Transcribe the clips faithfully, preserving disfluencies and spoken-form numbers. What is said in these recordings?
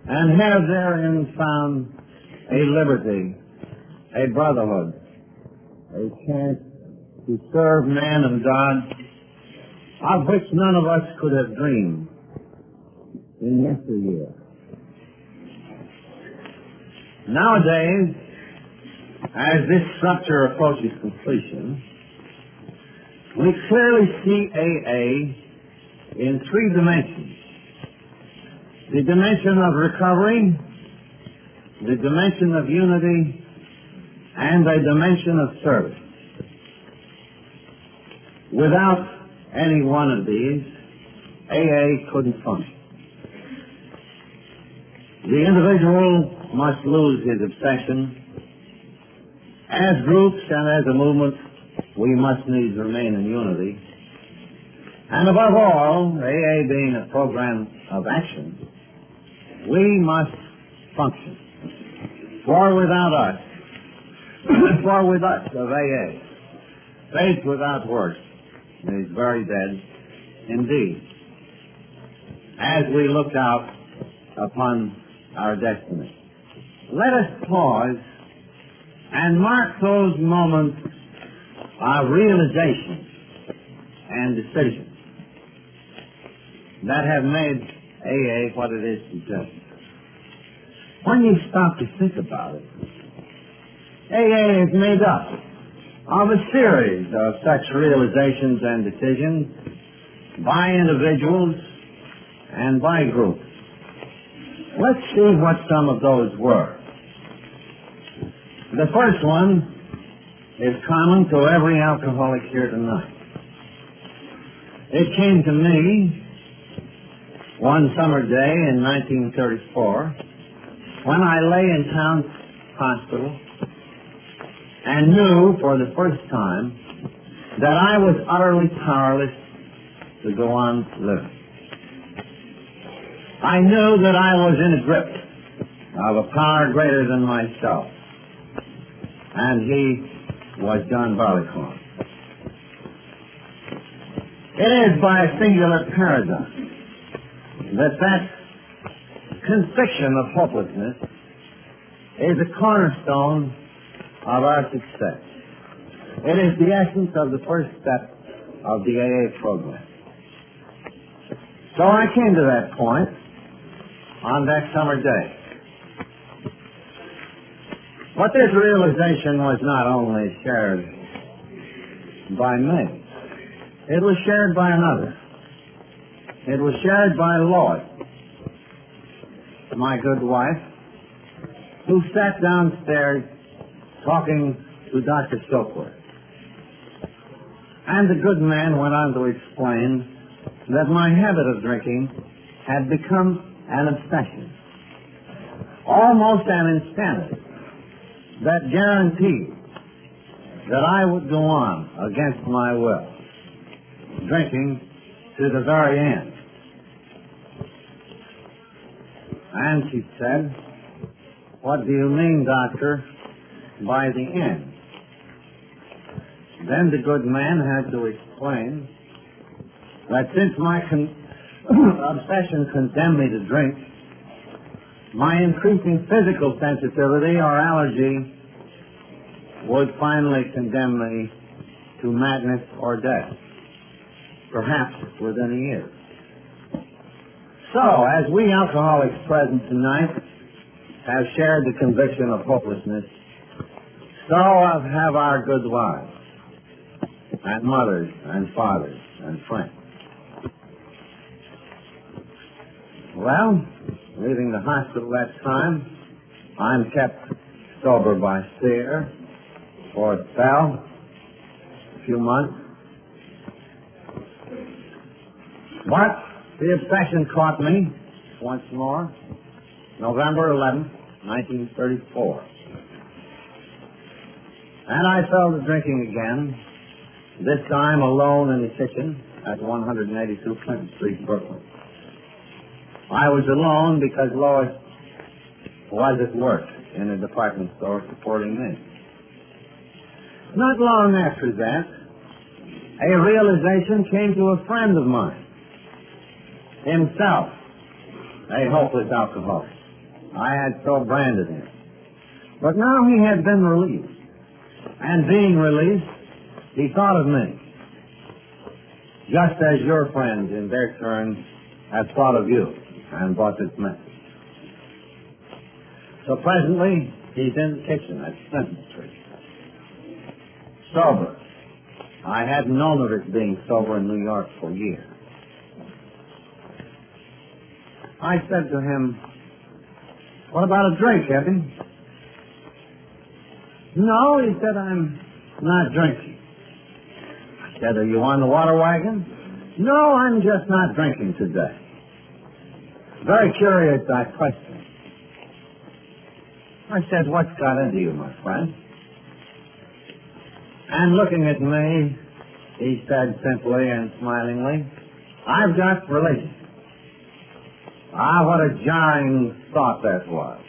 and have therein found a liberty, a brotherhood, a chance to serve man and God, of which none of us could have dreamed in yesteryear. Nowadays, as this structure approaches completion, we clearly see A A in three dimensions. The dimension of recovery, the dimension of unity, and a dimension of service. Without any one of these, A A couldn't function. The individual must lose his obsession. As groups and as a movement, we must needs remain in unity. And above all, A A being a program of action, we must function. For without us, for with us of A A, faith without works is very dead indeed. As we look out upon our destiny, let us pause and mark those moments of realization and decision that have made A A what it is today. When you stop to think about it, A A is made up of a series of such realizations and decisions by individuals and by groups. Let's see what some of those were. The first one is common to every alcoholic here tonight. It came to me one summer day in nineteen thirty-four when I lay in town hospital and knew for the first time that I was utterly powerless to go on living. I knew that I was in the grip of a power greater than myself, and he was John Barleycorn. It is by a singular paradox that that conviction of hopelessness is a cornerstone of our success. It is the essence of the first step of the A A program. So I came to that point on that summer day. But this realization was not only shared by me. It was shared by another. It was shared by Lloyd, my good wife, who sat downstairs talking to Doctor Stokworth. And the good man went on to explain that my habit of drinking had become an obsession, almost an insanity, that guaranteed that I would go on against my will, drinking to the very end. And she said, "What do you mean, doctor, by the end?" Then the good man had to explain that since my con- obsession condemned me to drink, my increasing physical sensitivity or allergy would finally condemn me to madness or death, perhaps within a year. So, as we alcoholics present tonight have shared the conviction of hopelessness, so have our good wives and mothers and fathers and friends. Well, leaving the hospital that time, I'm kept sober by fear for a spell, a few months. But the obsession caught me once more, November eleventh, nineteen thirty-four. And I fell to drinking again, this time alone in the kitchen at one eighty-two Clinton Street, Brooklyn. I was alone because Lois was at work in a department store supporting me. Not long after that, a realization came to a friend of mine, himself a hopeless alcoholic. I had so branded him. But now he had been released. And being released, he thought of me. Just as your friends, in their turn, have thought of you and brought this message. So presently, he's in the kitchen at Clinton Street. Sober. I hadn't known of his being sober in New York for years. I said to him, "What about a drink, Evan?" "No," he said, "I'm not drinking." I said, "Are you on the water wagon?" "No, I'm just not drinking today." Very curious, I questioned. I said, "What's got into you, my friend?" And looking at me, he said simply and smilingly, "I've got religion." Ah, what a jarring thought that was.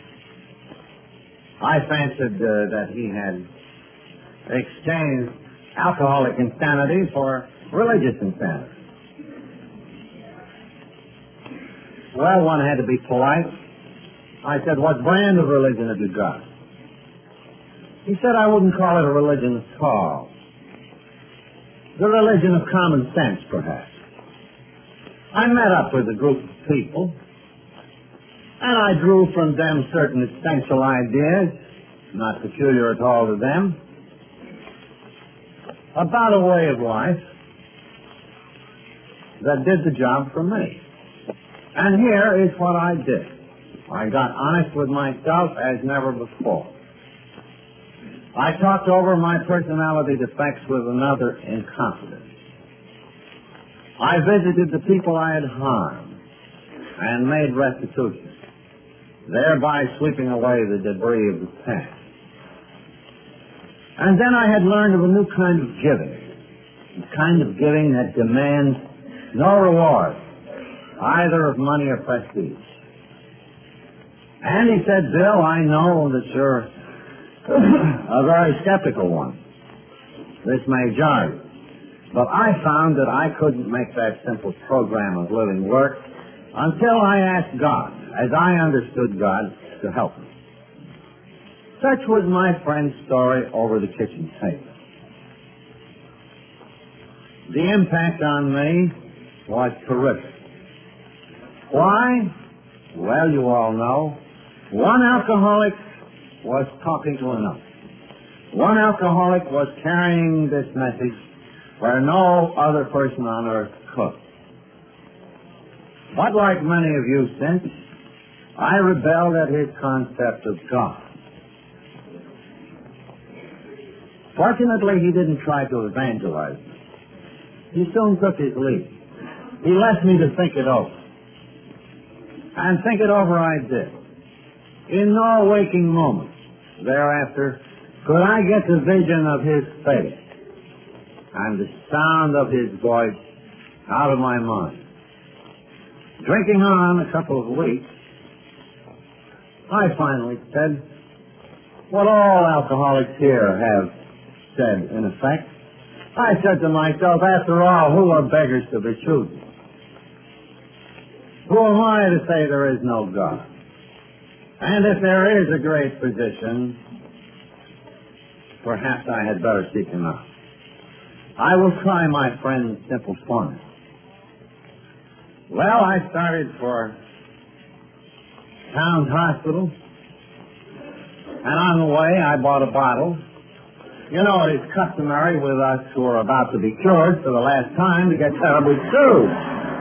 I fancied uh, that he had exchanged alcoholic insanity for religious insanity. Well, one had to be polite. I said, "What brand of religion have you got?" He said, "I wouldn't call it a religion at all. The religion of common sense, perhaps." I met up with a group of people, and I drew from them certain essential ideas, not peculiar at all to them, about a way of life that did the job for me. And here is what I did. I got honest with myself as never before. I talked over my personality defects with another in confidence. I visited the people I had harmed and made restitution, thereby sweeping away the debris of the past. And then I had learned of a new kind of giving, a kind of giving that demands no reward, either of money or prestige. And he said, "Bill, I know that you're a very skeptical one. This may jar you. But I found that I couldn't make that simple program of living work until I asked God, as I understood God, to help me." Such was my friend's story over the kitchen table. The impact on me was terrific. Why? Well, you all know. One alcoholic was talking to another. One alcoholic was carrying this message where no other person on earth could. But like many of you since, I rebelled at his concept of God. Fortunately, he didn't try to evangelize me. He soon took his lead. He left me to think it over. And think it over I did. In no waking moment thereafter could I get the vision of his face and the sound of his voice out of my mind. Drinking on a couple of weeks, I finally said what all alcoholics here have said, in effect. I said to myself, after all, who are beggars to be choosing? Who am I to say there is no God? And if there is a great physician, perhaps I had better seek him out. I will try my friend's simple formula. Well, I started for Towns Hospital, and on the way I bought a bottle. You know, it is customary with us who are about to be cured for the last time to get terribly sued.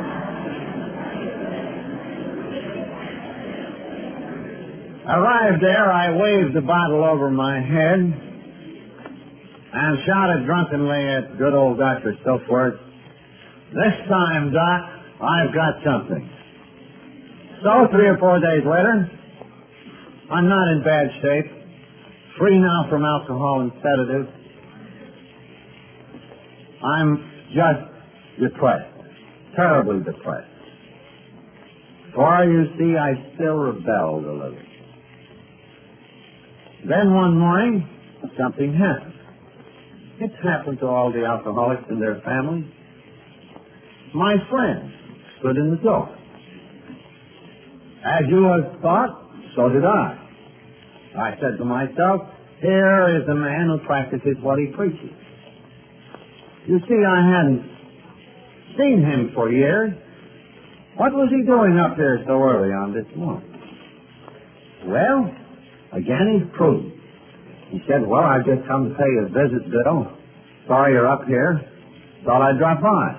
Arrived there, I waved the bottle over my head and shouted drunkenly at good old Doctor Stillforth, "This time, Doc, I've got something." So three or four days later, I'm not in bad shape, free now from alcohol and sedatives. I'm just depressed, terribly depressed. For, you see, I still rebelled a little. Then one morning, something happened. It's happened to all the alcoholics and their families. My friend stood in the door. As you have thought, So did I. I said to myself, here is a man who practices what he preaches. You see, I hadn't seen him for years. What was he doing up here so early on this morning? Well, again he's prudent. He said, well, I've just come to pay you a visit, Bill. Sorry you're up here. Thought I'd drop by.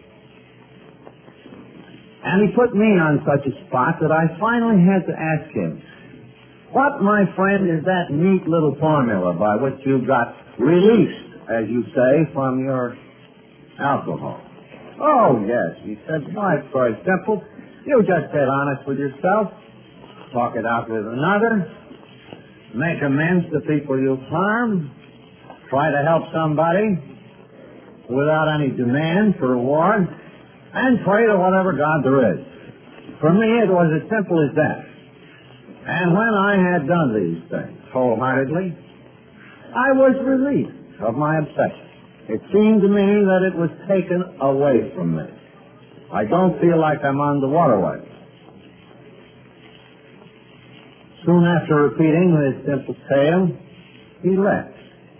And he put me on such a spot that I finally had to ask him, what, my friend, is that neat little formula by which you got released, as you say, from your alcohol? Oh, yes, he said, why, it's very simple. You just get honest with yourself, talk it out with another, make amends to people you've harmed, try to help somebody without any demand for reward, and pray to whatever God there is. For me, it was as simple as that. And when I had done these things wholeheartedly, I was relieved of my obsession. It seemed to me that it was taken away from me. I don't feel like I'm on the waterway. Soon after repeating his simple tale, he left.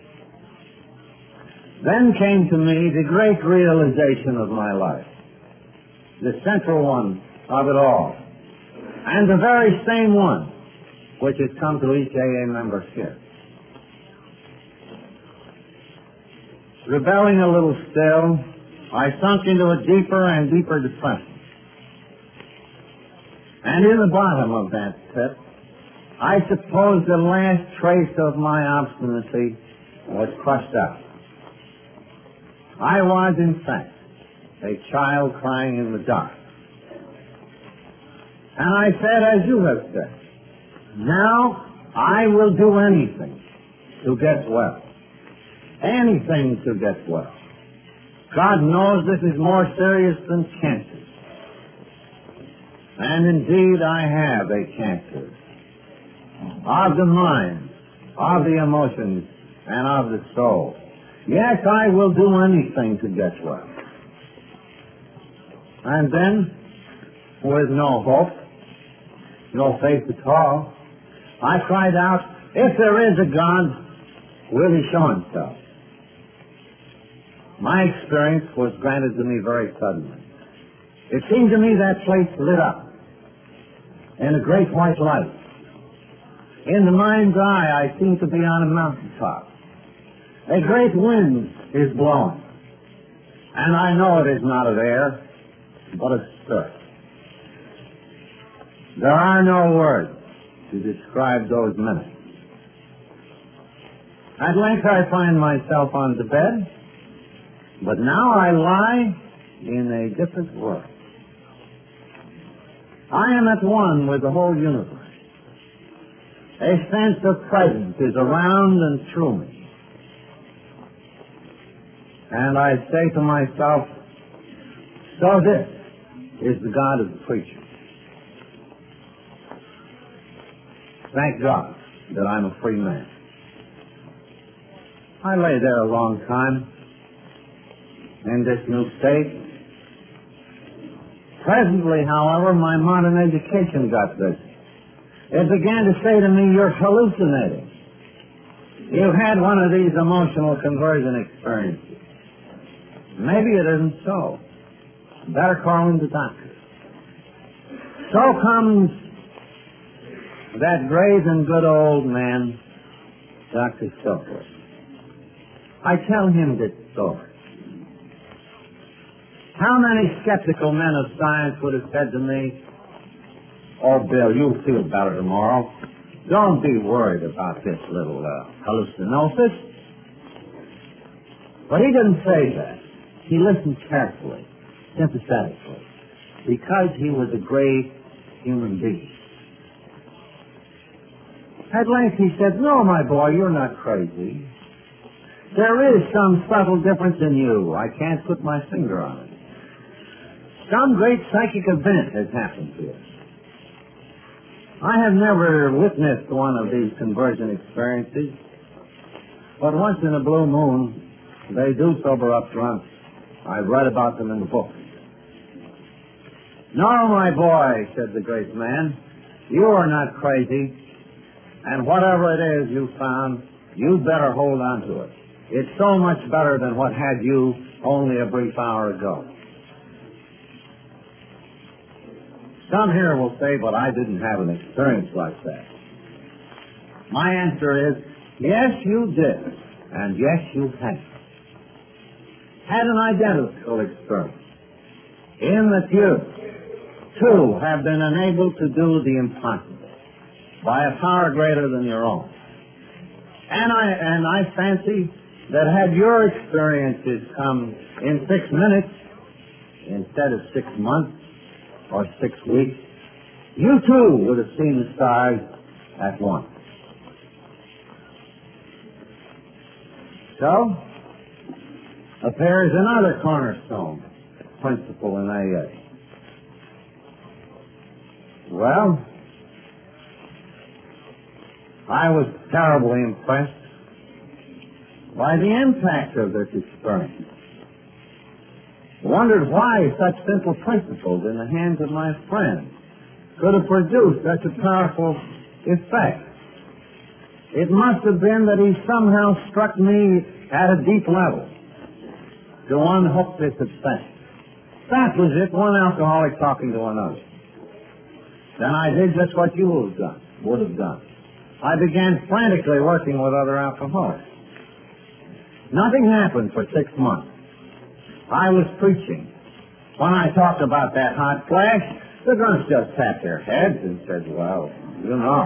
Then came to me the great realization of my life, the central one of it all, and the very same one which has come to each A A member here. Rebelling a little still, I sunk into a deeper and deeper depression. And in the bottom of that pit, I suppose the last trace of my obstinacy was crushed out. I was, in fact, a child crying in the dark. And I said, as you have said, now I will do anything to get well. Anything to get well. God knows this is more serious than cancer. And indeed I have a cancer of the mind, of the emotions, and of the soul. Yes, I will do anything to get well. And then, with no hope, no faith at all, I cried out, if there is a God, will he show himself? My experience was granted to me very suddenly. It seemed to me that place lit up in a great white light. In the mind's eye, I seemed to be on a mountaintop. A great wind is blowing. And I know it is not of air, but of spirit. There are no words to describe those minutes. At length I find myself on the bed, but now I lie in a different world. I am at one with the whole universe. A sense of presence is around and through me. And I say to myself, so this is the God of the preacher. Thank God that I'm a free man. I lay there a long time in this new state. Presently, however, my modern education got busy. It began to say to me, you're hallucinating. You've had one of these emotional conversion experiences. Maybe it isn't so. Better call in the doctor. So comes that great and good old man, Doctor Silver. I tell him this story. How many skeptical men of science would have said to me, oh, Bill, you'll feel better tomorrow. Don't be worried about this little uh, hallucinosis. But he didn't say that. He listened carefully, sympathetically, because he was a great human being. At length he said, no, my boy, you're not crazy. There is some subtle difference in you. I can't put my finger on it. Some great psychic event has happened to you. I have never witnessed one of these conversion experiences, but once in a blue moon, they do sober up drunk. I've read about them in the books. No, my boy, said the great man, You are not crazy, and whatever it is you found, you better hold on to it. It's so much better than what had you only a brief hour ago. Some here will say, but I didn't have an experience like that. My answer is, yes, you did, and yes, you had. Had an identical experience, in that you, too, have been enabled to do the impossible by a power greater than your own. And I, and I fancy that had your experiences come in six minutes instead of six months or six weeks, you too would have seen the stars at once. So, appears another cornerstone principle in A A. Well, I was terribly impressed by the impact of this experience. Wondered why such simple principles in the hands of my friend could have produced such a powerful effect. It must have been that he somehow struck me at a deep level to unhook this effect. That was it, one alcoholic talking to another. Then I did just what you would have done. Would have done. I began frantically working with other alcoholics. Nothing happened for six months. I was preaching. When I talked about that hot flash, the drunks just tapped their heads and said, well, you know.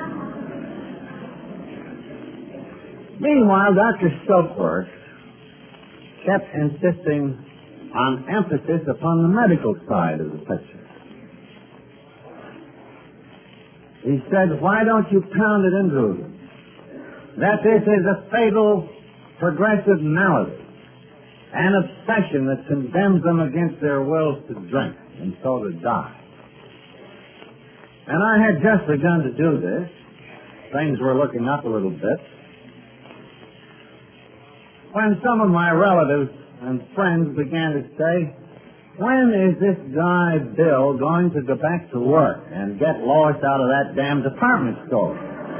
Meanwhile, Doctor Stoker kept insisting on emphasis upon the medical side of the picture. He said, why don't you pound it into them that this is a fatal progressive malady, an obsession that condemns them against their wills to drink and so to die. And I had just begun to do this. Things were looking up a little bit, when some of my relatives and friends began to say, when is this guy Bill going to go back to work and get Lois out of that damn department store?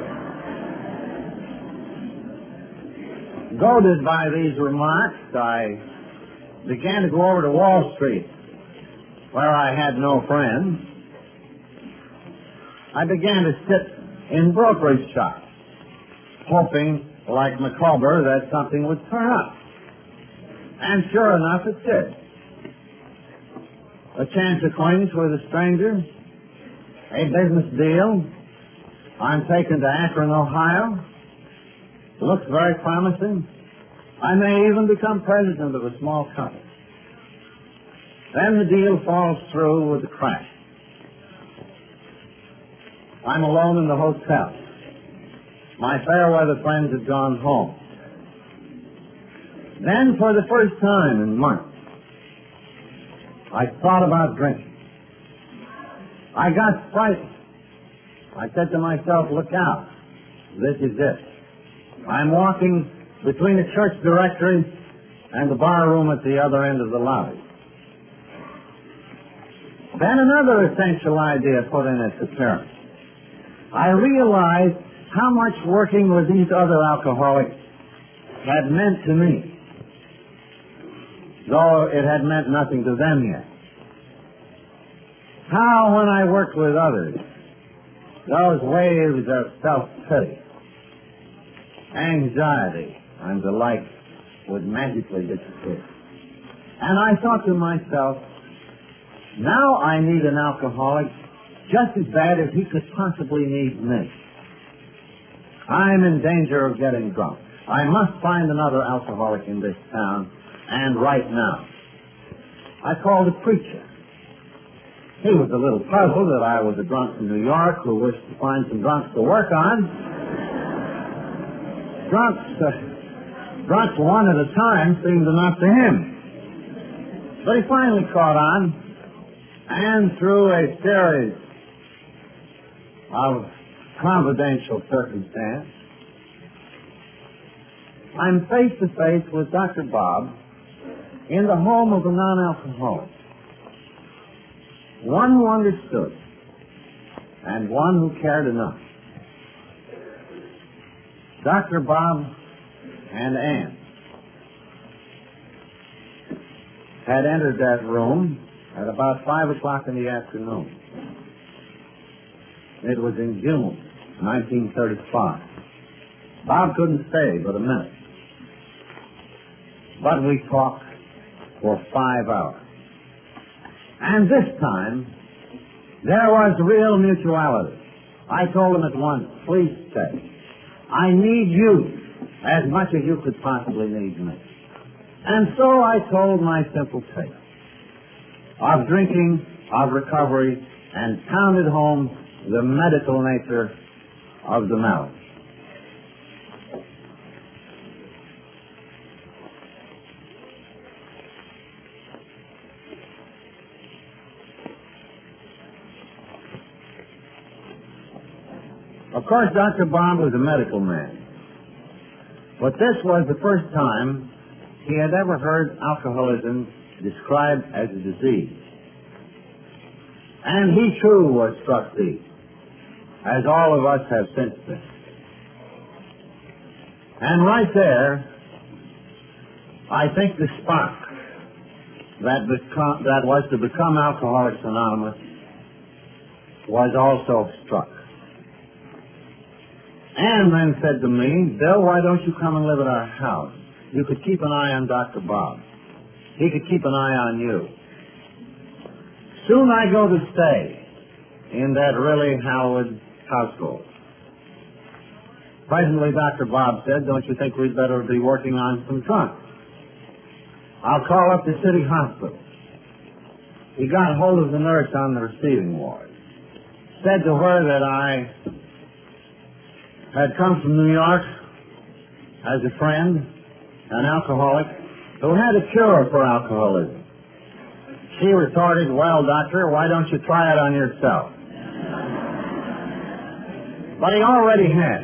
Goaded by these remarks, I began to go over to Wall Street, where I had no friends. I began to sit in brokerage shops, hoping, like Micawber, that something would turn up. And sure enough, it did. A chance acquaintance with a stranger, a business deal. I'm taken to Akron, Ohio. Looks very promising. I may even become president of a small company. Then the deal falls through with a crash. I'm alone in the hotel. My fair weather friends have gone home. Then, for the first time in months, I thought about drinking. I got frightened. I said to myself, look out. This is it. I'm walking between the church directory and the bar room at the other end of the lobby. Then another essential idea put in its appearance. I realized how much working with these other alcoholics had meant to me, though it had meant nothing to them yet. How, when I worked with others, those waves of self-pity, anxiety, and the like would magically disappear. And I thought to myself, now I need an alcoholic just as bad as he could possibly need me. I'm in danger of getting drunk. I must find another alcoholic in this town, and right now. I called a preacher. He was a little puzzled that I was a drunk from New York who wished to find some drunks to work on. Drunks, uh, drunks one at a time seemed enough to him. But he finally caught on, and through a series of confidential circumstance, I'm face to face with Doctor Bob in the home of a non-alcoholic. One who understood and one who cared enough. Doctor Bob and Ann had entered that room at about five o'clock in the afternoon. It was in June, nineteen thirty-five. Bob couldn't stay but a minute. But we talked for five hours. And this time, there was real mutuality. I told him at once, please stay. I need you as much as you could possibly need me. And so I told my simple tale of drinking, of recovery, and pounded home the medical nature of the malady. Of course, Doctor Bob was a medical man, but this was the first time he had ever heard alcoholism described as a disease. And he too was struck deep, as all of us have since been. And right there, I think the spark that, become, that was to become Alcoholics Anonymous was also struck. Ann then said to me, Bill, why don't you come and live at our house? You could keep an eye on Doctor Bob. He could keep an eye on you. Soon I go to stay in that really Howard household. Presently, Doctor Bob said, don't you think we'd better be working on some trunks? I'll call up the city hospital. He got hold of the nurse on the receiving ward. Said to her that I had come from New York as a friend, an alcoholic, who had a cure for alcoholism. She retorted, well, doctor, why don't you try it on yourself? But he already had.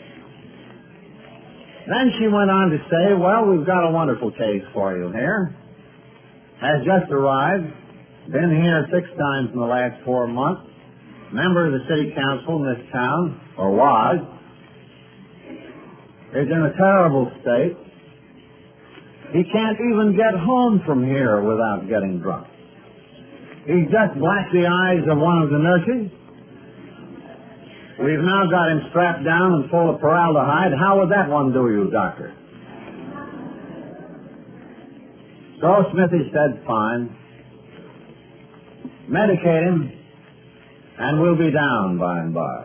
Then she went on to say, well, we've got a wonderful case for you here. Has just arrived, been here six times in the last four months, member of the city council in this town, or was, is in a terrible state. He can't even get home from here without getting drunk. He's just blacked the eyes of one of the nurses. We've now got him strapped down and full of formaldehyde. How would that one do you, doctor? So Smithy said, fine. Medicate him, and we'll be down by and by.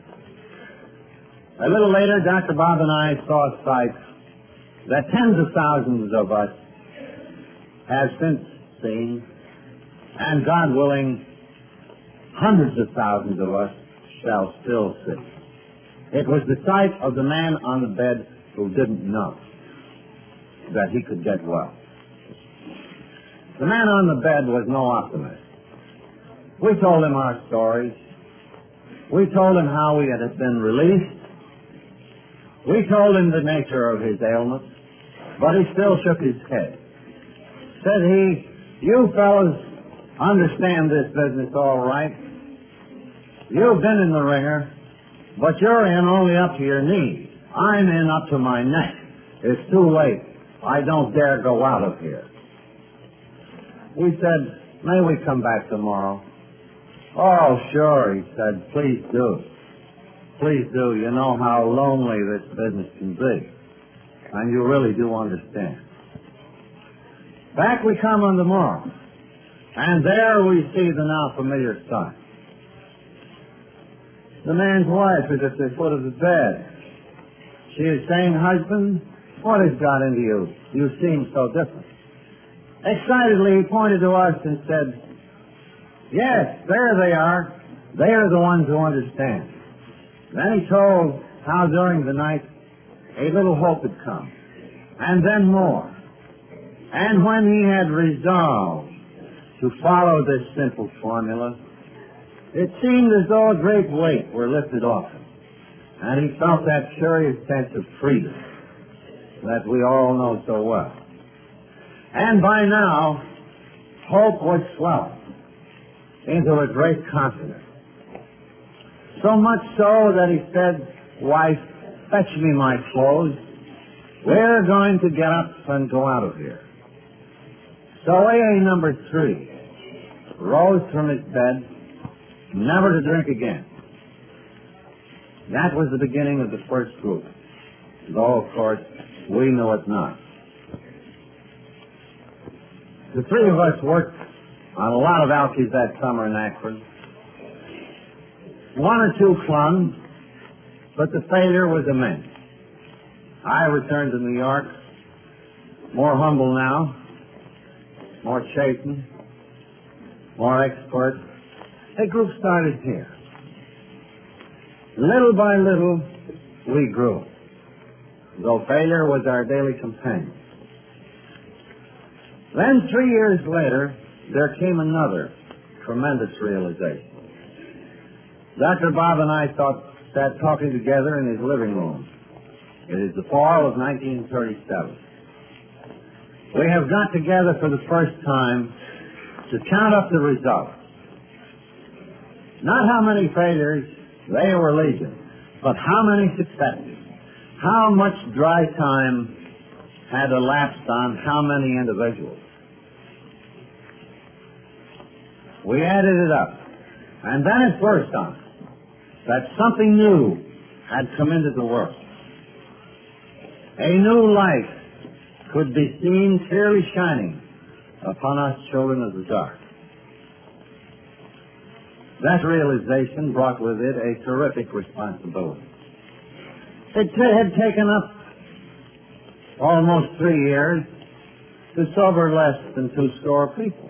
A little later, Doctor Bob and I saw a sight that tens of thousands of us have since seen, and God willing, hundreds of thousands of us shall still see. It was the sight of the man on the bed who didn't know that he could get well. The man on the bed was no optimist. We told him our stories. We told him how we had been released. We told him the nature of his ailment, but he still shook his head. Said he, you fellas understand this business all right. You've been in the ringer, but you're in only up to your knees. I'm in up to my neck. It's too late. I don't dare go out of here. We said, may we come back tomorrow? Oh, sure, he said, please do. Please do. You know how lonely this business can be. And you really do understand. Back we come on the morrow. And there we see the now familiar sight. The man's wife is at the foot of the bed. She is saying, husband, what has got into you? You seem so different. Excitedly, he pointed to us and said, yes, there they are. They are the ones who understand. Then he told how during the night a little hope had come, and then more. And when he had resolved to follow this simple formula, it seemed as though a great weight were lifted off him, and he felt that curious sense of freedom that we all know so well. And by now, hope was swelling into a great confidence. So much so that he said, "Wife, fetch me my clothes. We're going to get up and go out of here." So A A number three rose from his bed, never to drink again. That was the beginning of the first group, though, of course, we knew it not. The three of us worked on a lot of alkies that summer in Akron. One or two clung, but the failure was immense. I returned to New York, more humble now, more chastened, more expert. A group started here. Little by little, we grew, though failure was our daily companion. Then, three years later, there came another tremendous realization. Doctor Bob and I thought, sat talking together in his living room. It is the fall of nineteen thirty-seven. We have got together for the first time to count up the results. Not how many failures, they were legion, but how many successes, how much dry time had elapsed on how many individuals. We added it up, and then it burst on us that something new had come into the world. A new light could be seen clearly shining upon us children of the dark. That realization brought with it a terrific responsibility. It had taken up almost three years to sober less than two score people.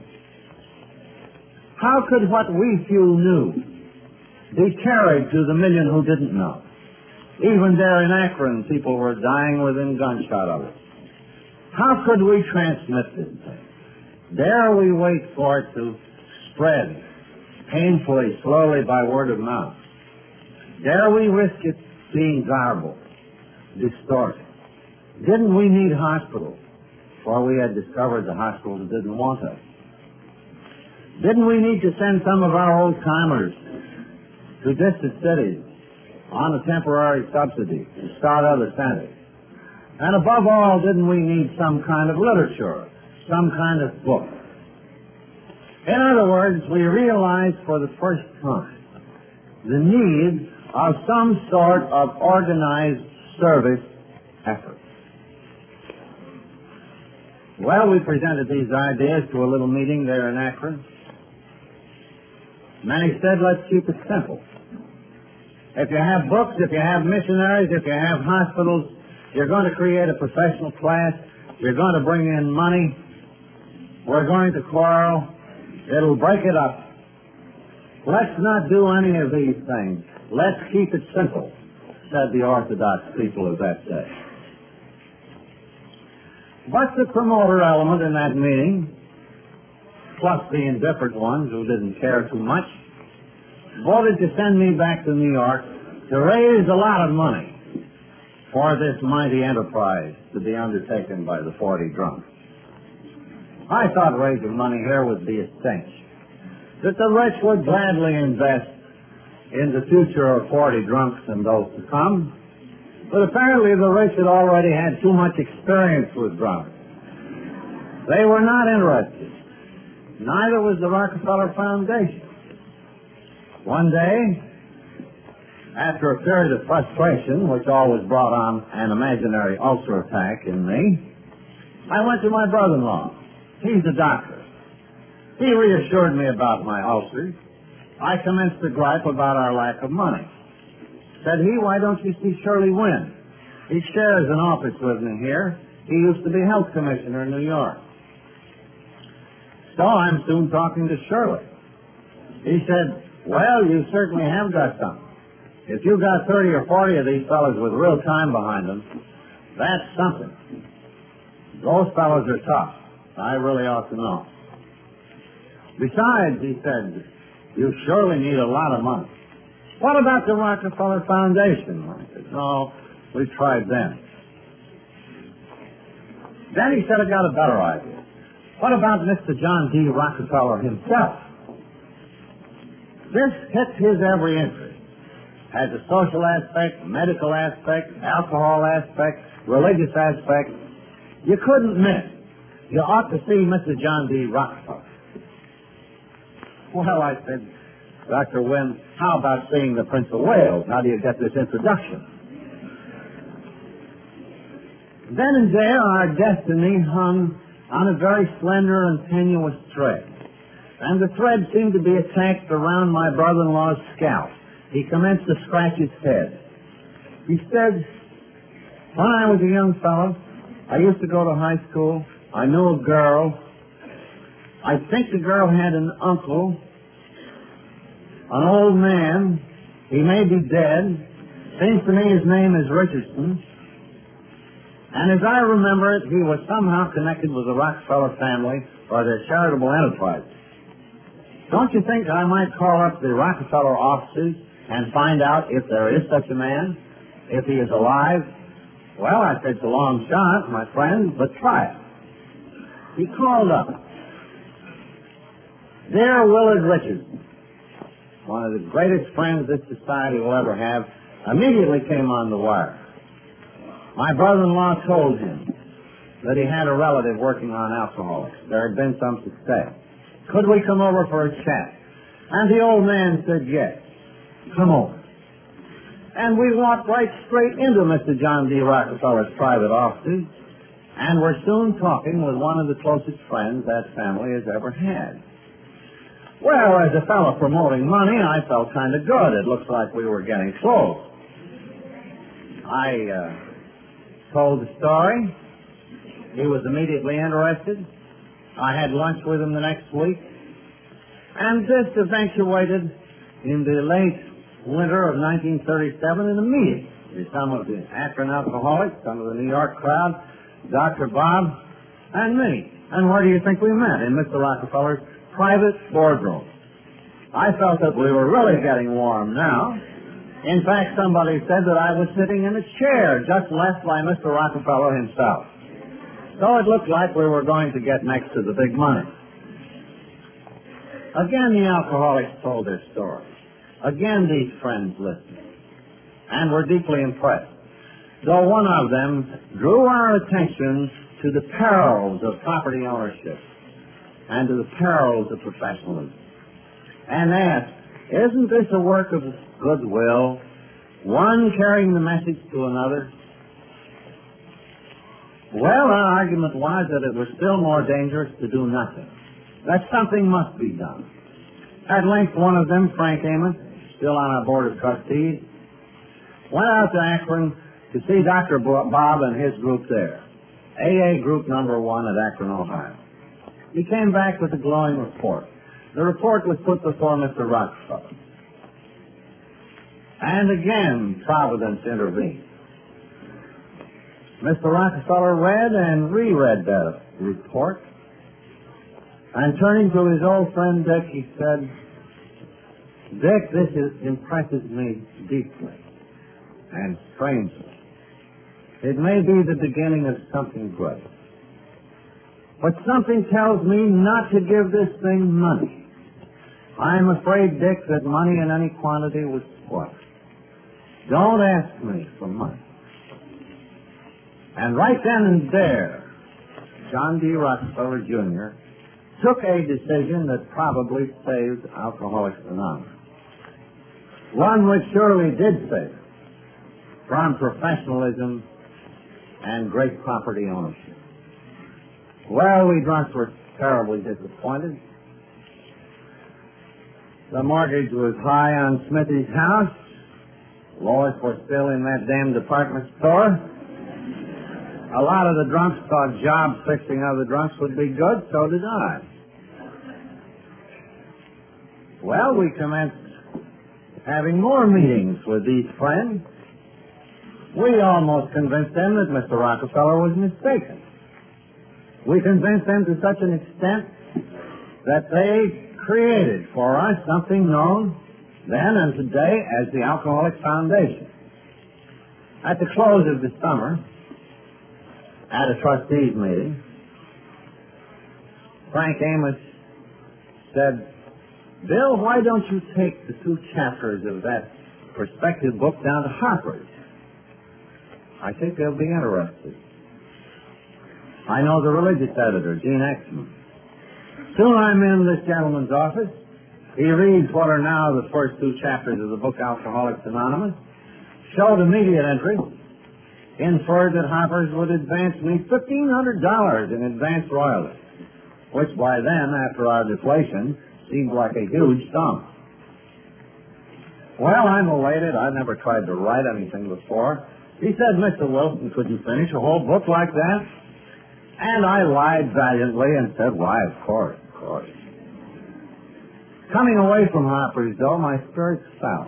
How could what we few knew be carried to the million who didn't know? Even there in Akron, people were dying within gunshot of it. How could we transmit this thing? Dare we wait for it to spread painfully, slowly by word of mouth? Dare we risk it being garbled, distorted? Didn't we need hospitals? For we had discovered the hospitals didn't want us. Didn't we need to send some of our old-timers to distant cities on a temporary subsidy to start other centers? And above all, didn't we need some kind of literature, some kind of book? In other words, we realized for the first time the need of some sort of organized service effort. Well, we presented these ideas to a little meeting there in Akron. Many said, let's keep it simple. If you have books, if you have missionaries, if you have hospitals, you're going to create a professional class, you're going to bring in money, we're going to quarrel, it'll break it up. Let's not do any of these things. Let's keep it simple, said the orthodox people of that day. But the promoter element in that meeting, plus the indifferent ones who didn't care too much, voted to send me back to New York to raise a lot of money for this mighty enterprise to be undertaken by the forty drunks. I thought raising money here would be a cinch, that the rich would gladly invest in the future of forty drunks and those to come, but apparently the rich had already had too much experience with drunks. They were not interested. Neither was the Rockefeller Foundation. One day, after a period of frustration, which always brought on an imaginary ulcer attack in me, I went to my brother-in-law. He's a doctor. He reassured me about my ulcers. I commenced to gripe about our lack of money. Said he, why don't you see Shirley Wynn? He shares an office with me here. He used to be health commissioner in New York. So I'm soon talking to Shirley. He said, well, you certainly have got some. If you got thirty or forty of these fellows with real time behind them, that's something. Those fellows are tough. I really ought to know. Besides, he said, you surely need a lot of money. What about the Rockefeller Foundation? I said, no, we tried them. Then he said, I got a better idea. What about Mister John D. Rockefeller himself? This hit his every interest. has a social aspect, medical aspect, alcohol aspect, religious aspect. You couldn't miss. You ought to see Mister John D. Rockefeller. Well, I said, Doctor Wynn, how about seeing the Prince of Wales? How do you get this introduction? Then and there, our destiny hung on a very slender and tenuous thread. And the thread seemed to be attached around my brother-in-law's scalp. He commenced to scratch his head. He said, when I was a young fellow, I used to go to high school. I knew a girl. I think the girl had an uncle, an old man. He may be dead. Seems to me his name is Richardson. And as I remember it, he was somehow connected with the Rockefeller family or their charitable enterprise. Don't you think I might call up the Rockefeller offices and find out if there is such a man, if he is alive? Well, I said, it's a long shot, my friend, but try it. He called up. Dear Willard Richardson, one of the greatest friends this society will ever have, immediately came on the wire. My brother-in-law told him that he had a relative working on alcoholics. There had been some success. Could we come over for a chat? And the old man said yes. Come over. And we walked right straight into Mister John D. Rockefeller's private offices, and were soon talking with one of the closest friends that family has ever had. Well, as a fellow promoting money, I felt kind of good. It looks like we were getting close. I uh, told the story. He was immediately interested. I had lunch with him the next week. And this eventuated in the late winter of nineteen thirty-seven in a meeting with some of the Akron alcoholics, some of the New York crowd, Doctor Bob, and me. And where do you think we met? In Mister Rockefeller's private boardroom. I felt that we were really getting warm now. In fact, somebody said that I was sitting in a chair just left by Mister Rockefeller himself. So it looked like we were going to get next to the big money. Again, the alcoholics told their story. Again, these friends listened and were deeply impressed. Though one of them drew our attention to the perils of property ownership and to the perils of professionalism, and asked, isn't this a work of goodwill, one carrying the message to another? Well, our argument was that it was still more dangerous to do nothing, that something must be done. At length, one of them, Frank Amos, still on our board of trustees, went out to Akron to see Doctor Bob and his group there, A A Group Number One at Akron, Ohio. He came back with a glowing report. The report was put before Mister Rockefeller. And again, Providence intervened. Mister Rockefeller read and reread that report, and turning to his old friend Dick, he said, Dick, this is, impresses me deeply and strangely. It may be the beginning of something good, but something tells me not to give this thing money. I'm afraid, Dick, that money in any quantity would spoil. Don't ask me for money. And right then and there, John D. Rockefeller, Junior took a decision that probably saved Alcoholics Anonymous. One which surely did save it from professionalism and great property ownership. Well, we drunks were terribly disappointed. The mortgage was high on Smithy's house. Lois was still in that damn department store. A lot of the drunks thought job fixing other drunks would be good, so did I. Well, we commenced having more meetings with these friends. We almost convinced them that Mister Rockefeller was mistaken. We convinced them to such an extent that they created for us something known then and today as the Alcoholics Foundation. At the close of the summer, at a trustees meeting, Frank Amos said, Bill, why don't you take the two chapters of that prospective book down to Harper's. I think they'll be interested. I know the religious editor, Gene Exman. Soon I'm in this gentleman's office. He reads what are now the first two chapters of the book Alcoholics Anonymous, showed immediate interest, inferred that Harper's would advance me fifteen hundred dollars in advance royalties, which by then, after our deflation, seemed like a huge sum. Well, I'm elated. I've never tried to write anything before. He said, Mister Wilson, could you finish a whole book like that? And I lied valiantly and said, why, of course, of course. Coming away from Harper's, though, my spirits fell.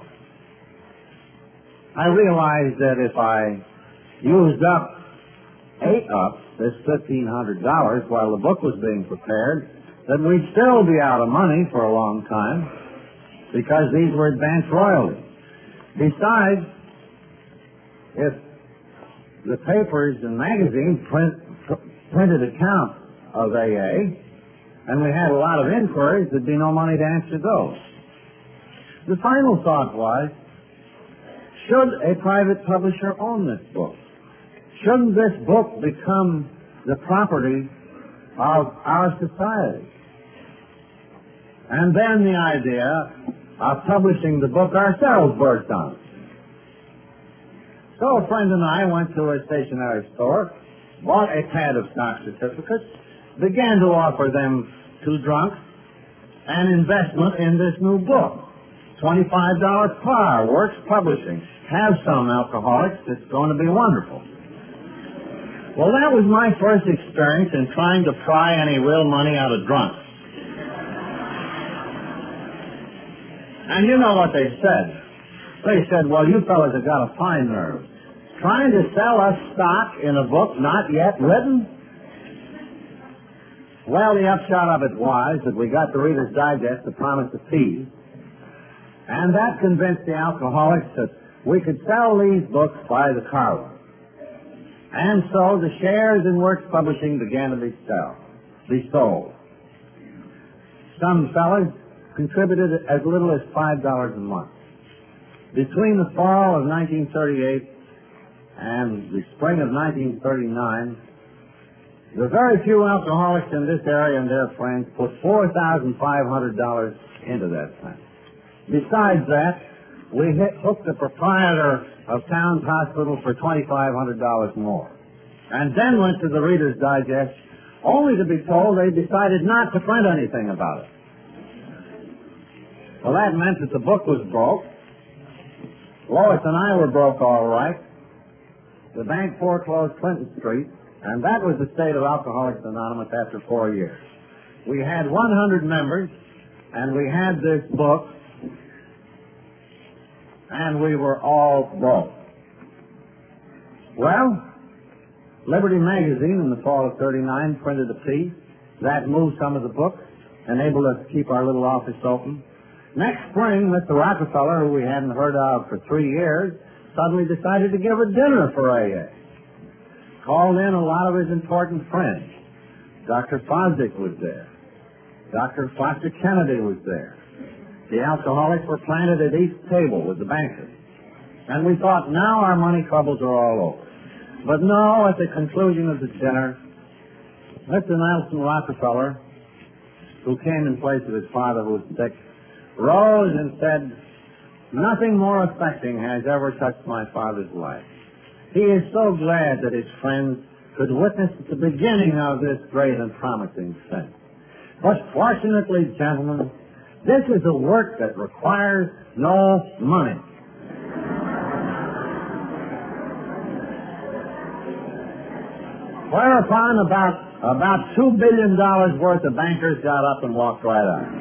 I realized that if I used up, ate up this fifteen hundred dollars while the book was being prepared, that we'd still be out of money for a long time because these were advance royalties. Besides, if the papers and magazines print, pr- printed accounts of A A, and we had a lot of inquiries, there'd be no money to answer those. The final thought was, should a private publisher own this book? Shouldn't this book become the property of our society? And then the idea of publishing the book ourselves burst on us. So a friend and I went to a stationery store, bought a pad of stock certificates, began to offer them to drunks an investment in this new book. twenty-five dollars par, Works Publishing. Have some, alcoholics. It's going to be wonderful. Well, that was my first experience in trying to pry any real money out of drunks. And you know what they said. They said, well, you fellas have got a fine nerve. Trying to sell us stock in a book not yet written? Well, the upshot of it was that we got the Reader's Digest to promise a fee, and that convinced the alcoholics that we could sell these books by the carload. And so the shares in Works Publishing began to be, sell, be sold. Some fellas contributed as little as five dollars a month. Between the fall of nineteen thirty-eight and the spring of nineteen thirty-nine, the very few alcoholics in this area and their friends put four thousand five hundred dollars into that thing. Besides that, we hit, hooked the proprietor of Towns Hospital for twenty-five hundred dollars more. And then went to the Reader's Digest, only to be told they decided not to print anything about it. Well, that meant that the book was broke. Lois and I were broke all right. The bank foreclosed Clinton Street, and that was the state of Alcoholics Anonymous after four years. We had one hundred members, and we had this book, and we were all broke. Well, Liberty Magazine in the fall of thirty-nine printed a piece that moved some of the books, enabled us to keep our little office open. Next spring, Mister Rockefeller, who we hadn't heard of for three years, suddenly decided to give a dinner for A A. Called in a lot of his important friends. Doctor Fosdick was there. Doctor Foster Kennedy was there. The alcoholics were planted at each table with the bankers. And we thought, now our money troubles are all over. But no, at the conclusion of the dinner, Mister Nelson Rockefeller, who came in place of his father who was sick, rose and said, nothing more affecting has ever touched my father's life. He is so glad that his friends could witness the beginning of this great and promising thing. But fortunately, gentlemen, this is a work that requires no money. Whereupon about about two billion dollars worth of bankers got up and walked right out.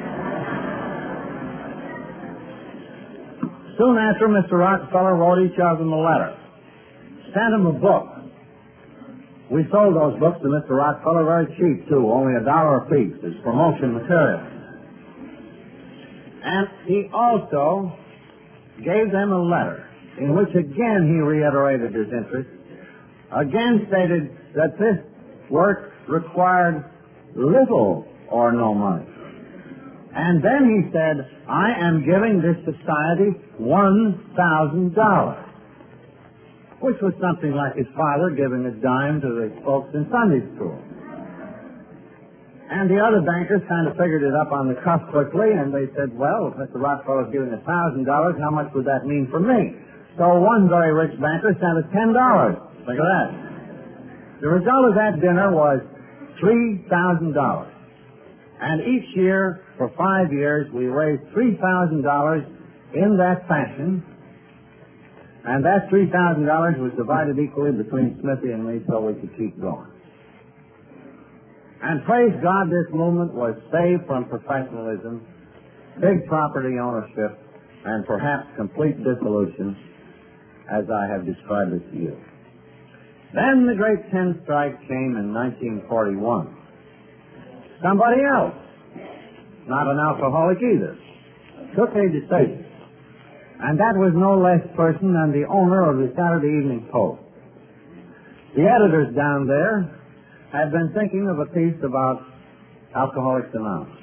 Soon after, Mister Rockefeller wrote each of them a letter, sent them a book. We sold those books to Mister Rockefeller very cheap, too, only a dollar a piece as promotion material. And he also gave them a letter in which again he reiterated his interest, again stated that this work required little or no money. And then he said, I am giving this society one thousand dollars, which was something like his father giving a dime to the folks in Sunday school. And the other bankers kind of figured it up on the cuff quickly, and they said, well, if Mister Rockefeller's giving one thousand dollars, how much would that mean for me? So one very rich banker sent us ten dollars. Look at that. The result of that dinner was three thousand dollars. And each year, for five years, we raised three thousand dollars in that fashion. And that three thousand dollars was divided equally between Smithy and me so we could keep going. And praise God, this movement was saved from professionalism, big property ownership, and perhaps complete dissolution, as I have described it to you. Then the great ten strike came in nineteen forty-one. Somebody else, not an alcoholic either, took a decision. And that was no less person than the owner of the Saturday Evening Post. The editors down there had been thinking of a piece about Alcoholics Anonymous.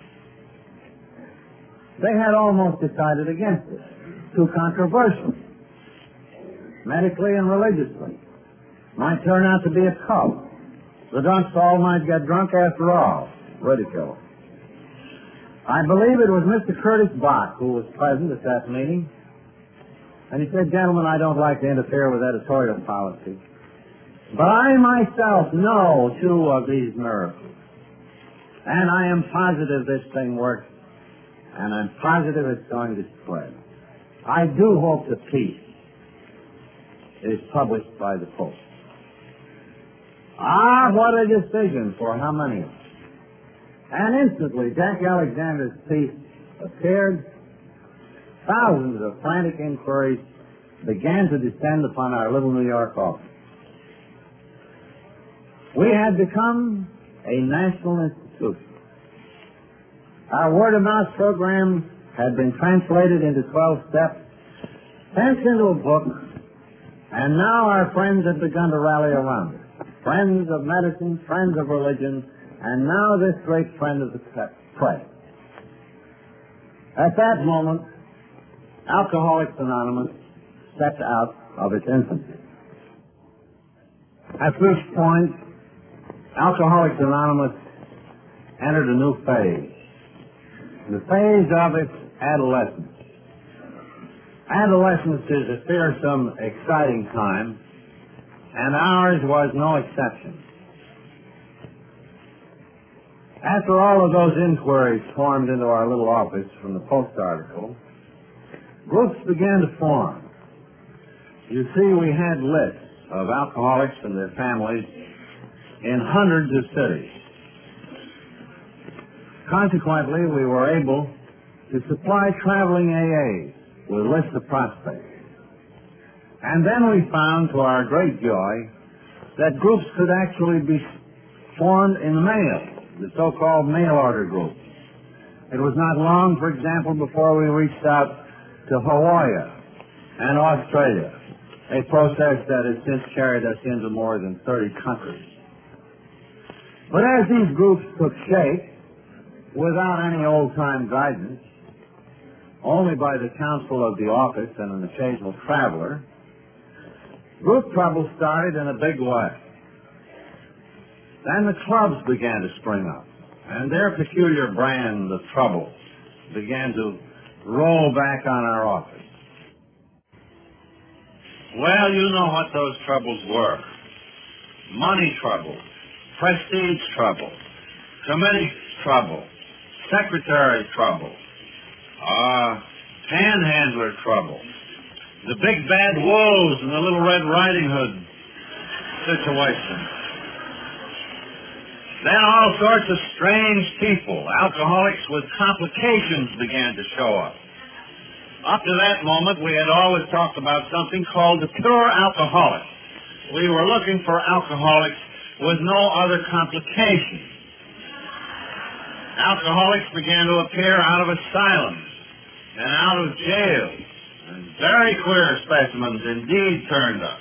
They had almost decided against it. Too controversial. Medically and religiously. Might turn out to be a cult. The drunks all might get drunk after all. Ridicule. I believe it was Mister Curtis Bach who was present at that meeting. And he said, gentlemen, I don't like to interfere with editorial policy, but I myself know two of these miracles. And I am positive this thing works, and I'm positive it's going to spread. I do hope the piece is published by the Post. Ah, what a decision for how many of us. And instantly, Jack Alexander's piece appeared. Thousands of frantic inquiries began to descend upon our little New York office. We had become a national institution. Our word-of-mouth program had been translated into twelve steps, sent into a book, and now our friends had begun to rally around us. Friends of medicine, friends of religion, and now this great friend of the press. At that moment, Alcoholics Anonymous stepped out of its infancy. At this point, Alcoholics Anonymous entered a new phase, the phase of its adolescence. Adolescence is a fearsome, exciting time, and ours was no exception. After all of those inquiries swarmed into our little office from the Post article, groups began to form. You see, we had lists of alcoholics and their families in hundreds of cities. Consequently, we were able to supply traveling A As with lists of prospects. And then we found, to our great joy, that groups could actually be formed in the mail, the so-called mail order groups. It was not long, for example, before we reached out to Hawaii and Australia, a process that has since carried us into more than thirty countries. But as these groups took shape, without any old-time guidance, only by the counsel of the office and an occasional traveler, group trouble started in a big way. Then the clubs began to spring up, and their peculiar brand of trouble began to roll back on our office. Well, you know what those troubles were. Money trouble, prestige trouble, committee trouble, secretary trouble, uh, panhandler trouble, the big bad wolves and the little Red Riding Hood situation. Then all sorts of strange people, alcoholics with complications, began to show up. Up to that moment, we had always talked about something called the pure alcoholic. We were looking for alcoholics with no other complications. Alcoholics began to appear out of asylums and out of jails, and very queer specimens indeed turned up.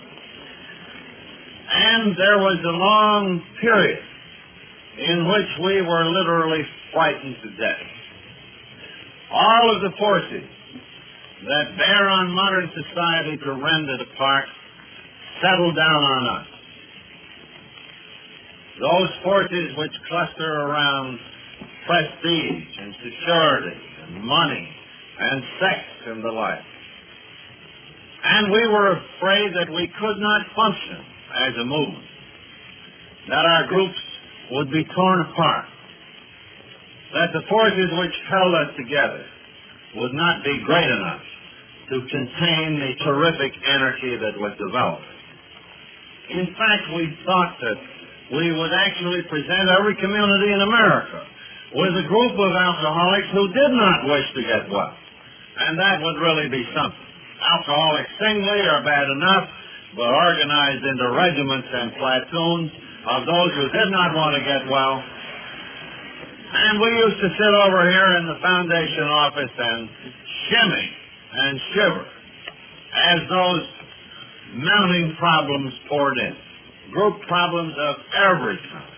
And there was a long period in which we were literally frightened to death. all of the forces that bear on modern society to rend it apart settle down on us. Those forces which cluster around prestige and security and money and sex and the like. And we were afraid that we could not function as a movement, that our groups would be torn apart, that the forces which held us together would not be great enough to contain the terrific anarchy that was developing. In fact, we thought that we would actually present every community in America with a group of alcoholics who did not wish to get well. And that would really be something. Alcoholics singly are bad enough, but organized into regiments and platoons of those who did not want to get well. And we used to sit over here in the foundation office and shimmy and shiver as those mounting problems poured in. Group problems of every kind.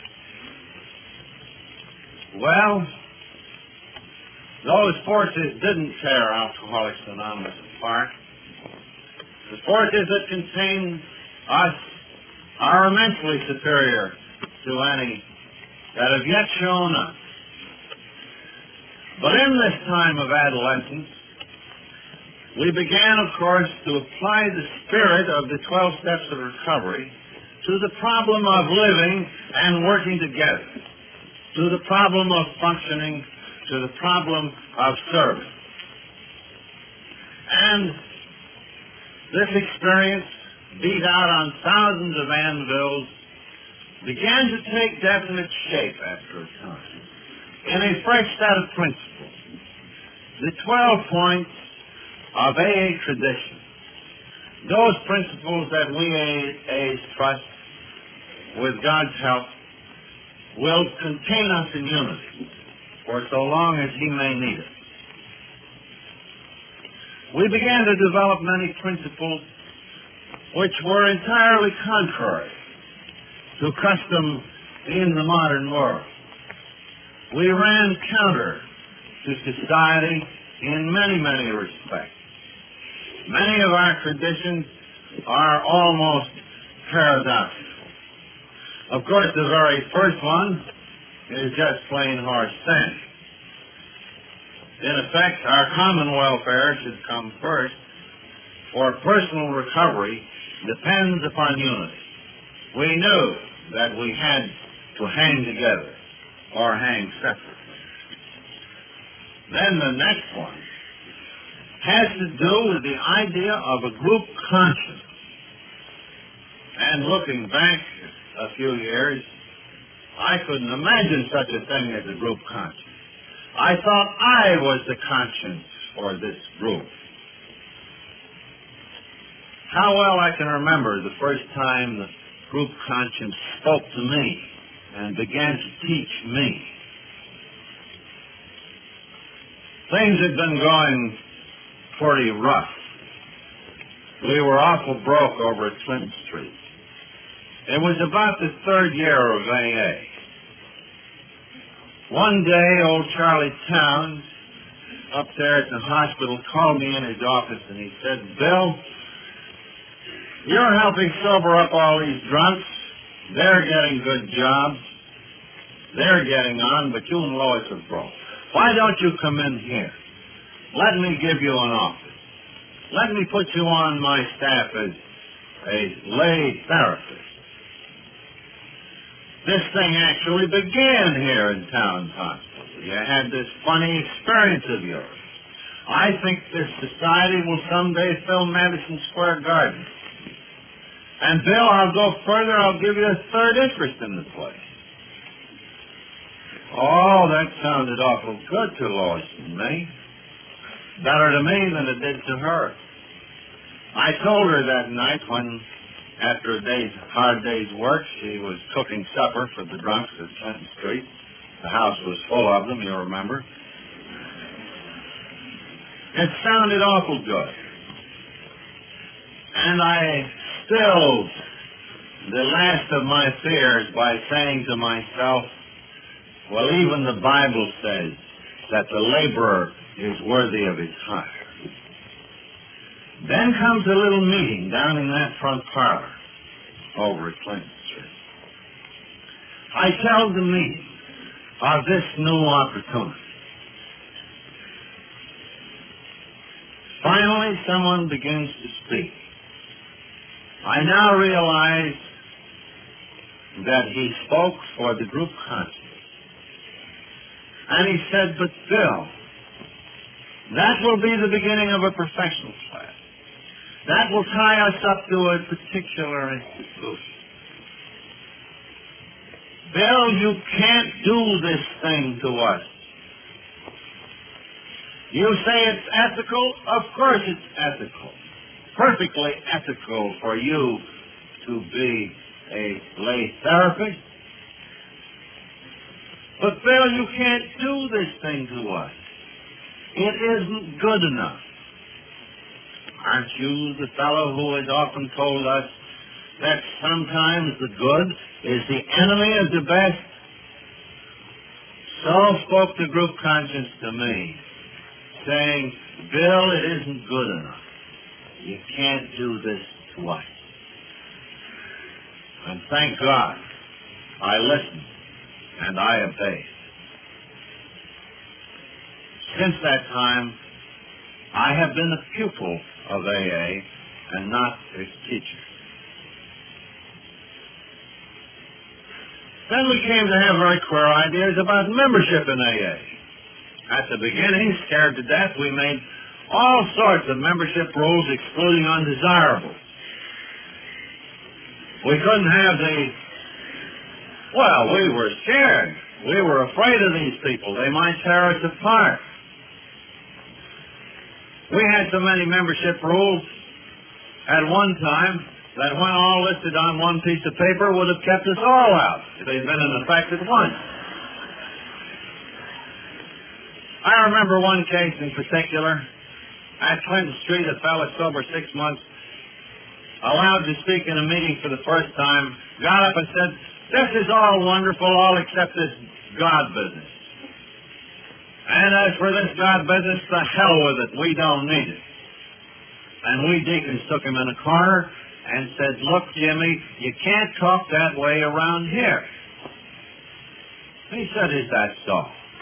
Well, those forces didn't tear Alcoholics Anonymous apart. The forces that contain us are immensely superior to any that have yet shown up. But in this time of adolescence, we began, of course, to apply the spirit of the twelve steps of recovery to the problem of living and working together, to the problem of functioning, to the problem of serving. And this experience, beat out on thousands of anvils, began to take definite shape after a time in a fresh set of principles. The twelve points of A A tradition, those principles that we A As trust, with God's help, will contain us in unity for so long as He may need us. We began to develop many principles which were entirely contrary to custom in the modern world. We ran counter to society in many, many respects. Many of our traditions are almost paradoxical. Of course, the very first one is just plain horse sense. In effect, our common welfare should come first, for personal recovery depends upon unity. We knew that we had to hang together or hang separately. Then the next one has to do with the idea of a group conscience. And looking back a few years, I couldn't imagine such a thing as a group conscience. I thought I was the conscience for this group. How well I can remember the first time the group conscience spoke to me and began to teach me. Things had been going pretty rough. We were awful broke over at Clinton Street. It was about the third year of A A. One day, old Charlie Towns, up there at the hospital, called me in his office and he said, "Bill, you're helping sober up all these drunks. They're getting good jobs. They're getting on, but you and Lois are broke. Why don't you come in here? Let me give you an office. Let me put you on my staff as a lay therapist." This thing actually began here in Towns Hospital. You had this funny experience of yours. I think this society will someday fill Madison Square Garden. And, Bill, I'll go further. I'll give you a third interest in the place. Oh, that sounded awful good to Lois and me. Better to me than it did to her. I told her that night when, after a day's hard day's work, she was cooking supper for the drunks at Clinton Street. The house was full of them, you remember. It sounded awful good. And I stilled the last of my fears by saying to myself, well, even the Bible says that the laborer is worthy of his hire. Then comes a little meeting down in that front parlor over at Clinton Street. I tell the meeting of this new opportunity. Finally, someone begins to speak. I now realize that he spoke for the group conscience. And he said, but Bill, that will be the beginning of a professional class. That will tie us up to a particular institution. Bill, you can't do this thing to us. You say it's ethical? Of course it's ethical. Perfectly ethical for you to be a lay therapist. But, Bill, you can't do this thing to us. It isn't good enough. Aren't you the fellow who has often told us that sometimes the good is the enemy of the best? So spoke the group conscience to me, saying, Bill, it isn't good enough. You can't do this to us. And thank God, I listened and I obeyed. Since that time, I have been a pupil of A A and not its teacher. Then we came to have very queer ideas about membership in A A. At the beginning, scared to death, we made all sorts of membership rules excluding undesirables. We couldn't have the... Well, we were scared. We were afraid of these people. They might tear us apart. We had so many membership rules at one time that when all listed on one piece of paper would have kept us all out if they'd been in effect at once. I remember one case in particular. At Clinton Street, a fellow sober six months, allowed to speak in a meeting for the first time, got up and said, this is all wonderful, all except this God business. And as for this God business, the hell with it. We don't need it. And we deacons took him in a corner and said, look, Jimmy, you can't talk that way around here. He said, is that so?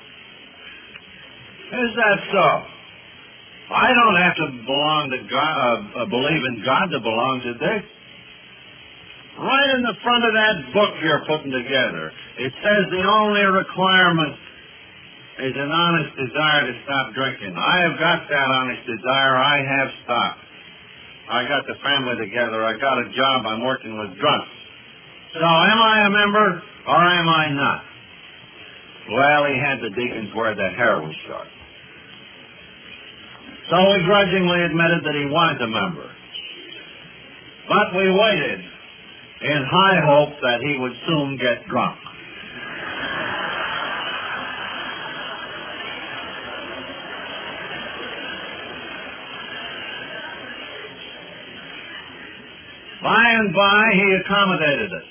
Is that so? I don't have to belong to God, uh, uh, believe in God to belong to this. Right in the front of that book you're putting together, it says the only requirement is an honest desire to stop drinking. I have got that honest desire. I have stopped. I got the family together. I got a job. I'm working with drunks. So am I a member or am I not? Well, he had the deacons where the hair was short. So we grudgingly admitted that he was a member. But we waited in high hope that he would soon get drunk. By and by, he accommodated us.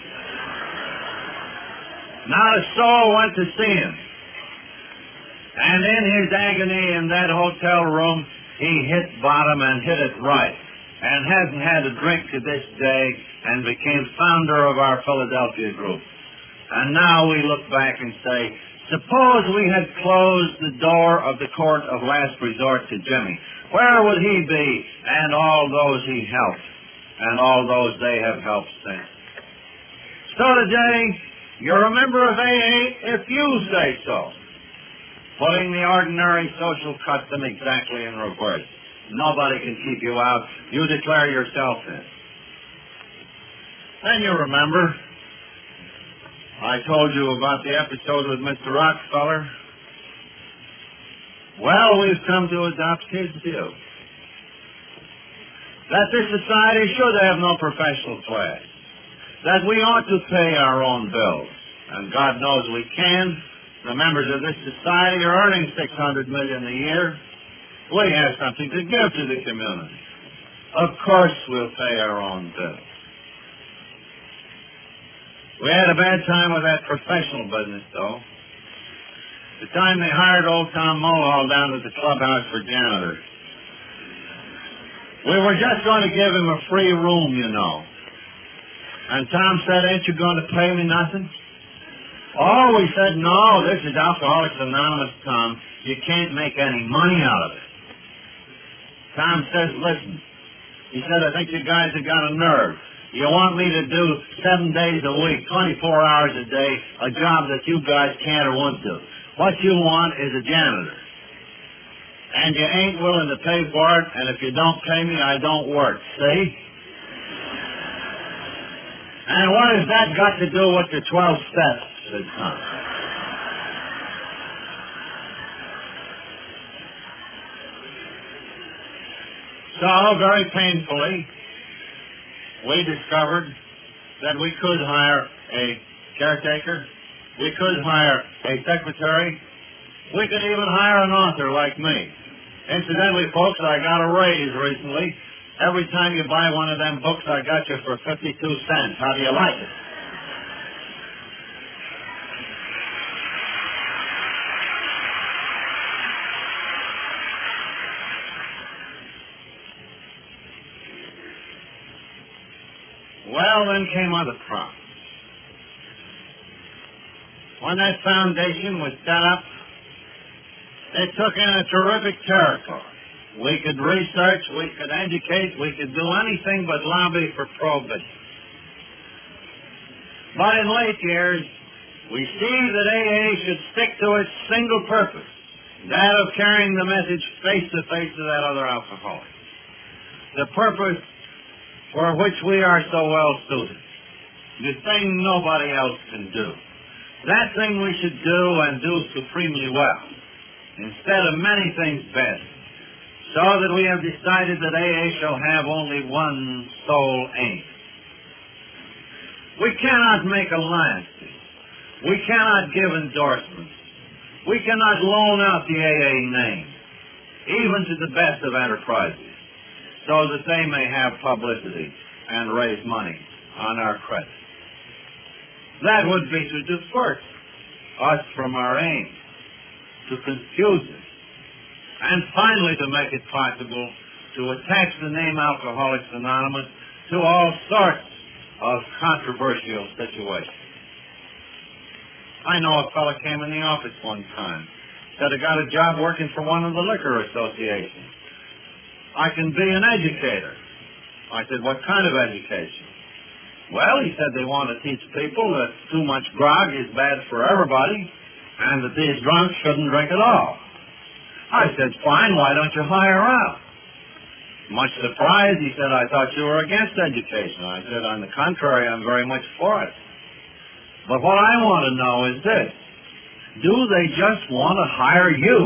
Not a soul went to see him. And in his agony in that hotel room, he hit bottom and hit it right, and hasn't had a drink to this day, and became founder of our Philadelphia group. And now we look back and say, suppose we had closed the door of the court of last resort to Jimmy. Where would he be and all those he helped, and all those they have helped since? So today, you're a member of A A if you say so. Putting the ordinary social custom exactly in reverse. Nobody can keep you out. You declare yourself in. Then you remember, I told you about the episode with Mister Rockefeller. Well, we've come to adopt his view. That this society should have no professional class. That we ought to pay our own bills. And God knows we can. The members of this society are earning six hundred million dollars a year. We have something to give to the community. Of course we'll pay our own bills. We had a bad time with that professional business, though. The time they hired old Tom Mulhall down at the clubhouse for janitor. We were just going to give him a free room, you know. And Tom said, ain't you going to pay me nothing? Oh, we said, no, this is Alcoholics Anonymous, Tom. You can't make any money out of it. Tom says, listen. He said, I think you guys have got a nerve. You want me to do seven days a week, twenty-four hours a day, a job that you guys can't or won't do. What you want is a janitor. And you ain't willing to pay for it, and if you don't pay me, I don't work. See? And what has that got to do with the twelve steps? Said Tom. So, very painfully, we discovered that we could hire a caretaker, we could hire a secretary, we could even hire an author like me. Incidentally, folks, I got a raise recently. Every time you buy one of them books, I got you for fifty-two cents. How do you like it? Well, then came other problems. When that foundation was set up, it took in a terrific territory. We could research, we could educate, we could do anything but lobby for prohibition. But in late years, we see that A A should stick to its single purpose, that of carrying the message face to face to that other alcoholic. The purpose for which we are so well suited. The thing nobody else can do. That thing we should do and do supremely well, instead of many things best, so that we have decided that A A shall have only one sole aim. We cannot make alliances. We cannot give endorsements. We cannot loan out the A A name, even to the best of enterprises, so that they may have publicity and raise money on our credit. That would be to divert us from our aim, to confuse us, and finally to make it possible to attach the name Alcoholics Anonymous to all sorts of controversial situations. I know a fellow came in the office one time, said he got a job working for one of the liquor associations. I can be an educator. I said, what kind of education? Well, he said they want to teach people that too much grog is bad for everybody and that these drunks shouldn't drink at all. I said, fine, why don't you hire out? Much surprised, he said, I thought you were against education. I said, on the contrary, I'm very much for it. But what I want to know is this. Do they just want to hire you?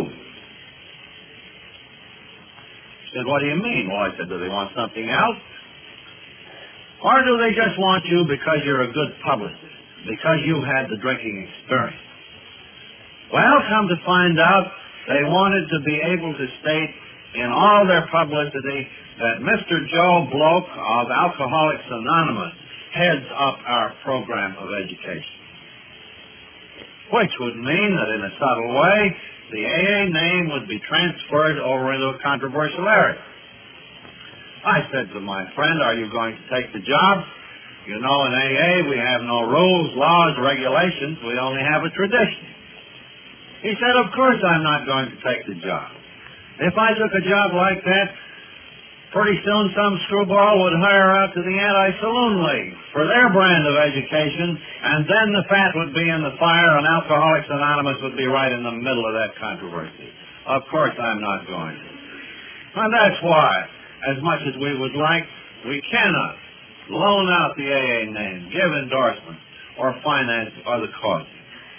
He said, what do you mean? Well, I said, do they want something else? Or do they just want you because you're a good publicist, because you had the drinking experience? Well, come to find out, they wanted to be able to state in all their publicity that Mister Joe Bloke of Alcoholics Anonymous heads up our program of education. Which would mean that in a subtle way, the A A name would be transferred over into a controversial area. I said to my friend, are you going to take the job? You know, in A A we have no rules, laws, regulations. We only have a tradition. He said, of course I'm not going to take the job. If I took a job like that, pretty soon some screwball would hire out to the Anti-Saloon League for their brand of education, and then the fat would be in the fire and Alcoholics Anonymous would be right in the middle of that controversy. Of course I'm not going to. And that's why, as much as we would like, we cannot loan out the A A name, give endorsements, or finance other causes.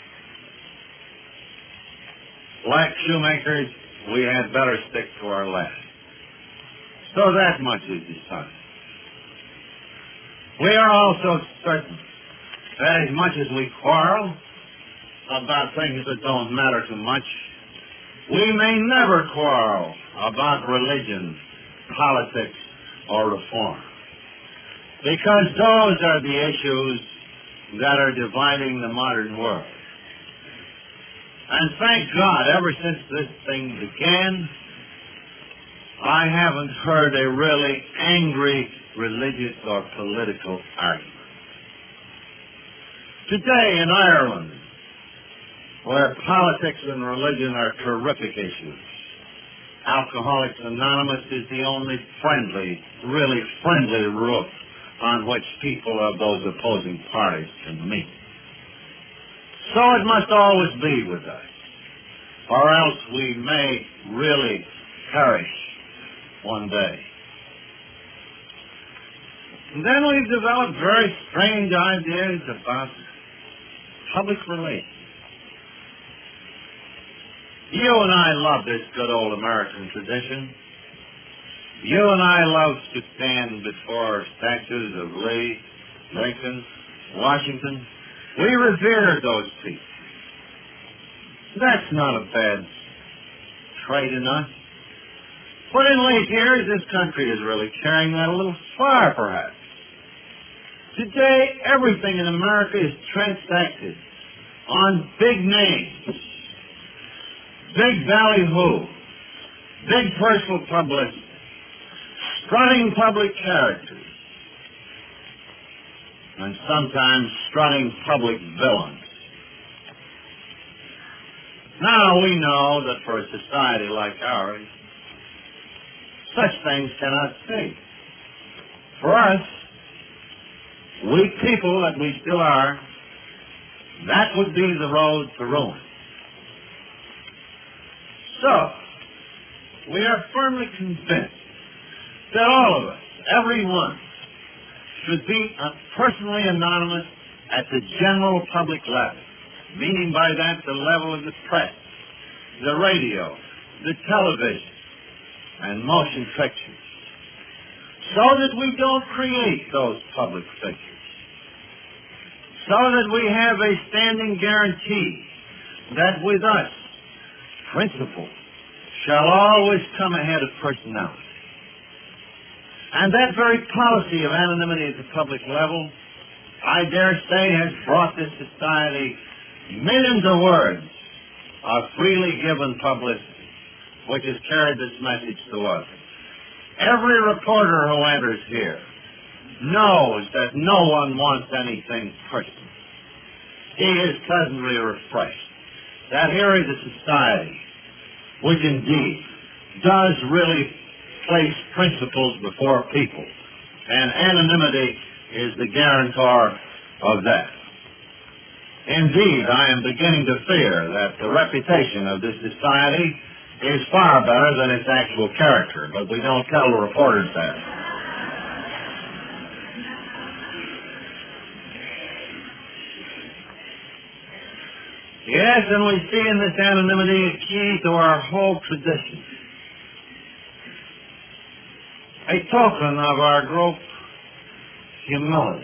Like shoemakers, we had better stick to our last. So that much is decided. We are also certain that as much as we quarrel about things that don't matter too much, we may never quarrel about religion, politics, or reform. Because those are the issues that are dividing the modern world. And thank God, ever since this thing began, I haven't heard a really angry religious or political argument. Today in Ireland, where politics and religion are terrific issues, Alcoholics Anonymous is the only friendly, really friendly roof on which people of those opposing parties can meet. So it must always be with us, or else we may really perish one day. And then we've developed very strange ideas about public relations. You and I love this good old American tradition. You and I love to stand before statues of Lee, Lincoln, Washington. We revere those people. That's not a bad trait in us. But in late years, this country is really carrying that a little far, perhaps. Today, everything in America is transacted on big names, big ballyhoo, big personal publicity, strutting public characters, and sometimes strutting public villains. Now we know that for a society like ours, such things cannot be. For us, weak people that we still are, that would be the road to ruin. So, we are firmly convinced that all of us, every one, should be uh, personally anonymous at the general public level, meaning by that the level of the press, the radio, the television, and motion pictures, so that we don't create those public figures, so that we have a standing guarantee that with us, principle shall always come ahead of personality. And that very policy of anonymity at the public level, I dare say, has brought this society millions of words of freely given publicity, which has carried this message to us. Every reporter who enters here knows that no one wants anything personal. He is pleasantly refreshed that here is a society which indeed does really place principles before people, and anonymity is the guarantor of that. Indeed, I am beginning to fear that the reputation of this society is far better than its actual character, but we don't tell the reporters that. Yes, and we see in this anonymity a key to our whole tradition, a token of our great humility.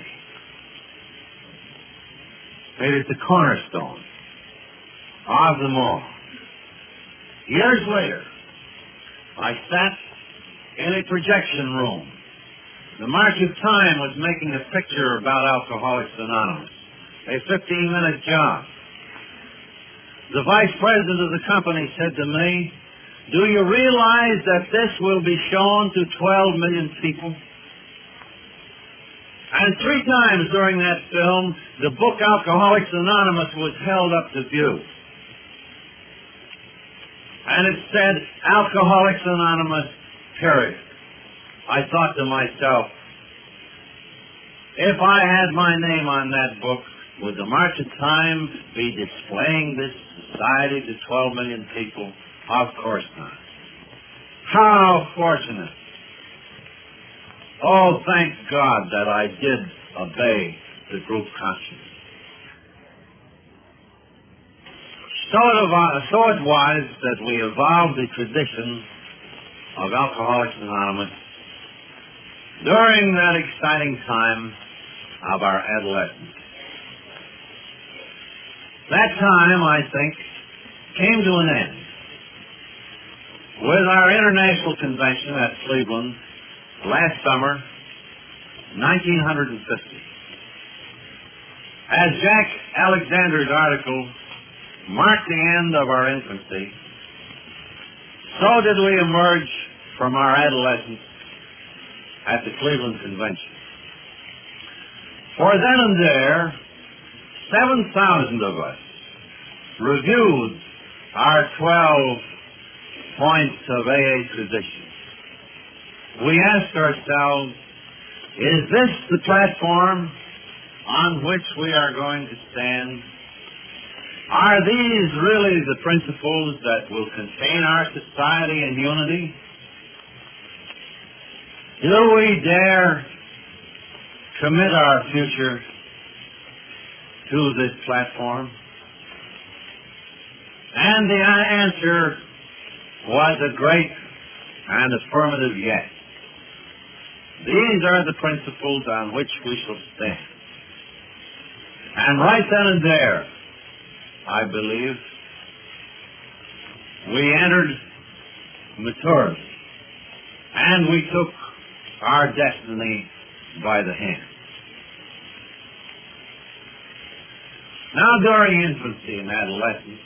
It is the cornerstone of them all. Years later, I sat in a projection room. The March of Time was making a picture about Alcoholics Anonymous, a fifteen-minute job. The vice president of the company said to me, "Do you realize that this will be shown to twelve million people?" And three times during that film, the book Alcoholics Anonymous was held up to view. And it said, Alcoholics Anonymous, period. I thought to myself, if I had my name on that book, would the March of Time be displaying this society to twelve million people? Of course not. How fortunate. Oh, thank God that I did obey the group conscience. So it, so it was that we evolved the tradition of Alcoholics Anonymous during that exciting time of our adolescence. That time, I think, came to an end with our international convention at Cleveland last summer, nineteen fifty. As Jack Alexander's article marked the end of our infancy, so did we emerge from our adolescence at the Cleveland Convention. For then and there, seven thousand of us reviewed our twelve points of A A position. We asked ourselves, is this the platform on which we are going to stand? Are these really the principles that will contain our society in unity? Do we dare commit our future to this platform? And the answer was a great and affirmative yes. These are the principles on which we shall stand. And right then and there, I believe, we entered maturity, and we took our destiny by the hand. Now, during infancy and adolescence,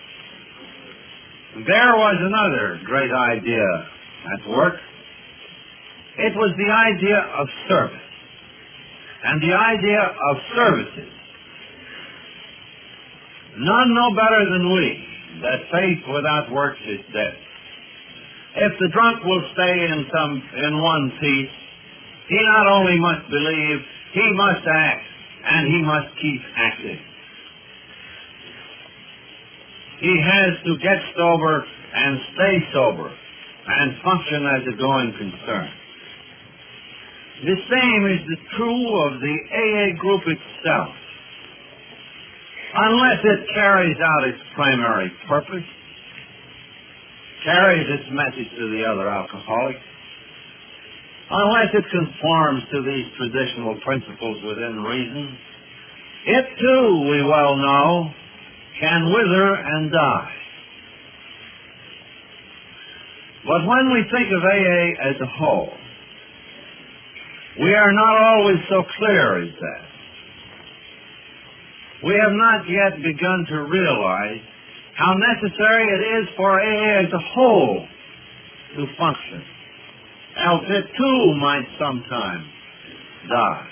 there was another great idea at work. It was the idea of service, and the idea of services. None know better than we that faith without works is dead. If the drunk will stay in some in one piece, he not only must believe, he must act, and he must keep acting. He has to get sober and stay sober and function as a going concern. The same is the true of the A A group itself. Unless it carries out its primary purpose, carries its message to the other alcoholics, unless it conforms to these traditional principles within reason, it too, we well know, can wither and die. But when we think of A A as a whole, we are not always so clear as that. We have not yet begun to realize how necessary it is for A A as a whole to function, else it too might sometime die.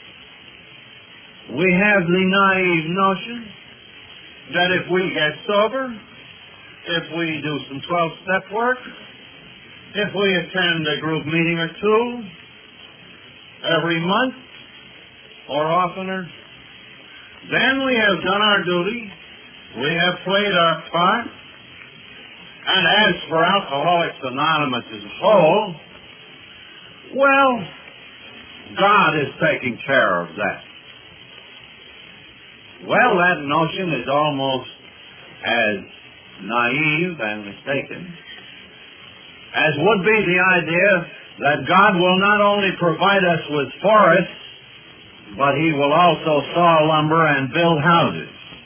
We have the naive notion that if we get sober, if we do some twelve-step work, if we attend a group meeting or two every month or oftener, then we have done our duty, we have played our part, and as for Alcoholics Anonymous as a whole, well, God is taking care of that. Well, that notion is almost as naive and mistaken as would be the idea that God will not only provide us with forests, but he will also saw lumber and build houses.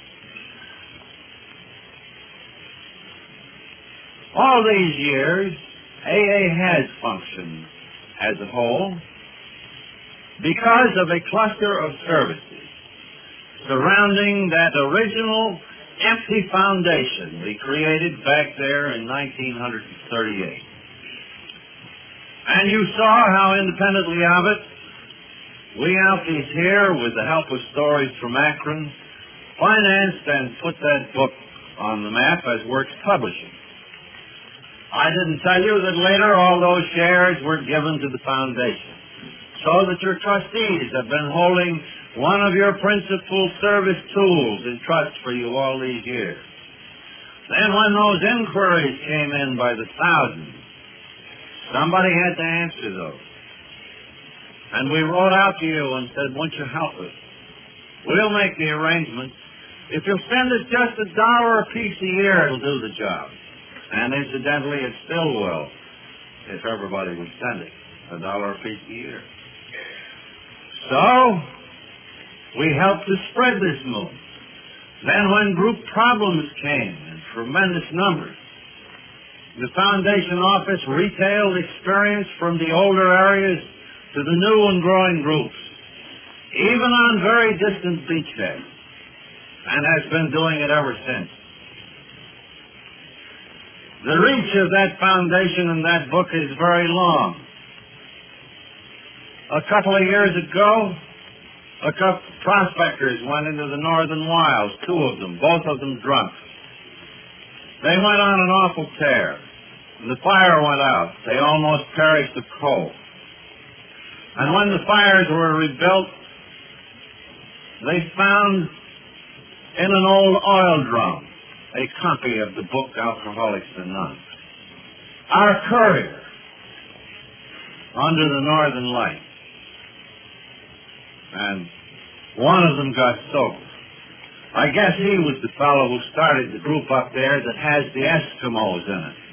All these years, A A has functioned as a whole because of a cluster of services surrounding that original empty foundation we created back there in nineteen thirty-eight. And you saw how independently of it, we Alkies here, with the help of Stories from Akron, financed and put that book on the map as Works Publishing. I didn't tell you that later all those shares were given to the foundation, so that your trustees have been holding one of your principal service tools in trust for you all these years. Then when those inquiries came in by the thousands, somebody had to answer those. And we wrote out to you and said, won't you help us? We'll make the arrangements. If you'll send us just a dollar a piece a year, it'll do the job. And incidentally, it still will, if everybody would send it, a dollar a piece a year. So, we helped to spread this movement. Then when group problems came in tremendous numbers, the foundation office retailed experience from the older areas to the new and growing groups, even on very distant beachheads, and has been doing it ever since. The reach of that foundation and that book is very long. A couple of years ago, a couple prospectors went into the northern wilds, two of them, both of them drunk. They went on an awful tear. The fire went out. They almost perished of cold. And when the fires were rebuilt, they found in an old oil drum a copy of the book Alcoholics Anonymous. Our courier under the northern light. And one of them got soaked. I guess he was the fellow who started the group up there that has the Eskimos in it.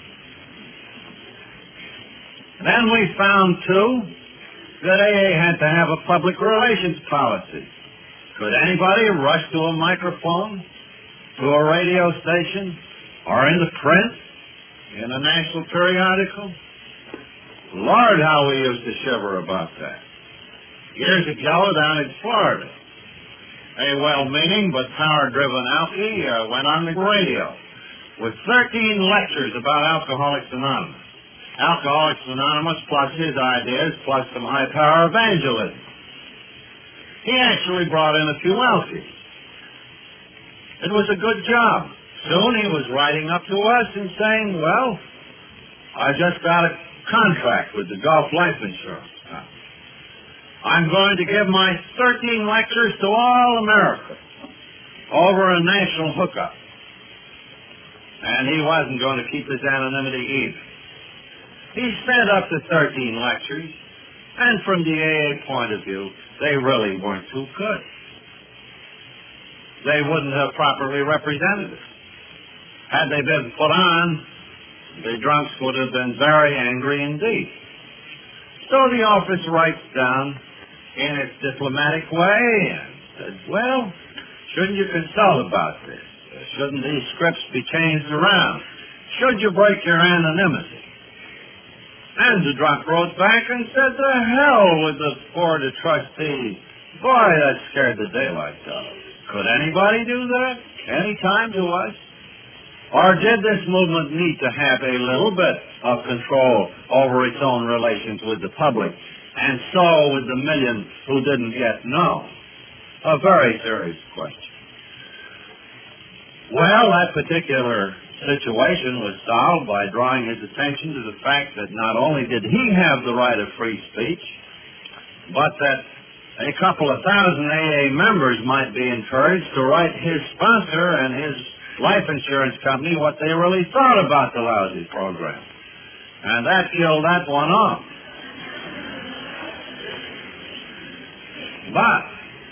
Then we found, too, that A A had to have a public relations policy. Could anybody rush to a microphone, to a radio station, or into print, in a national periodical? Lord, how we used to shiver about that. Years ago, down in Florida, a well-meaning but power-driven alky uh, went on the radio with thirteen lectures about Alcoholics Anonymous. Alcoholics Anonymous plus his ideas plus some high-power evangelism. He actually brought in a few alkies. It was a good job. Soon he was writing up to us and saying, well, I just got a contract with the Gulf Life Insurance Company. I'm going to give my thirteen lectures to all America over a national hookup. And he wasn't going to keep his anonymity either. He sent up the thirteen lectures, and from the A A point of view, they really weren't too good. They wouldn't have properly represented us. Had they been put on, the drunks would have been very angry indeed. So the office writes down in its diplomatic way and said, well, shouldn't you consult about this? Shouldn't these scripts be changed around? Should you break your anonymity? And the drunk wrote back and said, the hell with the board of trustees. Boy, that scared the daylights out of us. Could anybody do that? Any time to us? Or did this movement need to have a little bit of control over its own relations with the public, and so with the millions who didn't yet know? A very serious question. Well, that particular situation was solved by drawing his attention to the fact that not only did he have the right of free speech, but that a couple of thousand A A members might be encouraged to write his sponsor and his life insurance company what they really thought about the lousy program. And that killed that one off. But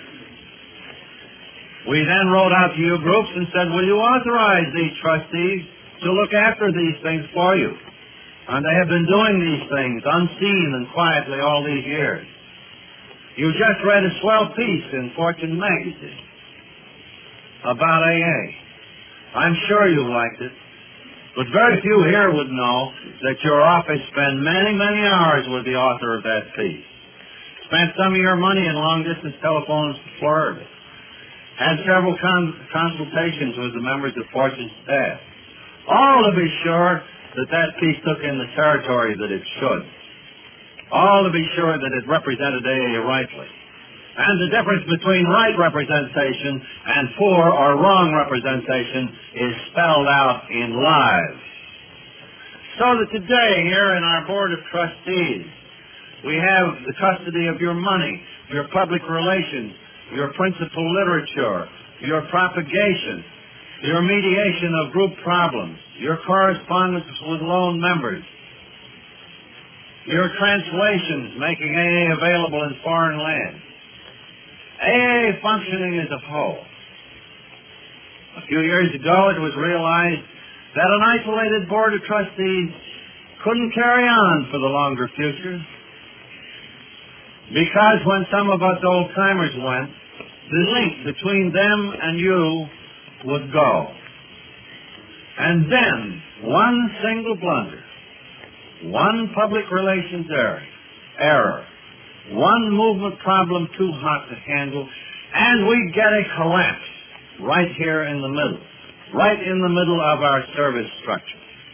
we then wrote out to you groups and said, will you authorize these trustees to look after these things for you? And they have been doing these things unseen and quietly all these years. You just read a swell piece in Fortune magazine about A A. I'm sure you liked it, but very few here would know that your office spent many, many hours with the author of that piece. Spent some of your money in long-distance telephones to Florida. Had several con- consultations with the members of Fortune's staff. All to be sure that that piece took in the territory that it should. All to be sure that it represented A A rightly. And the difference between right representation and poor or wrong representation is spelled out in lives. So that today, here in our Board of Trustees, we have the custody of your money, your public relations, your principal literature, your propagation, your mediation of group problems, your correspondence with loan members, your translations making A A available in foreign lands. A A functioning as a whole. A few years ago, it was realized that an isolated board of trustees couldn't carry on for the longer future, because when some of us old-timers went, the link between them and you would go. And then, one single blunder, one public relations error, error, one movement problem too hot to handle, and we get a collapse right here in the middle, right in the middle of our service structure.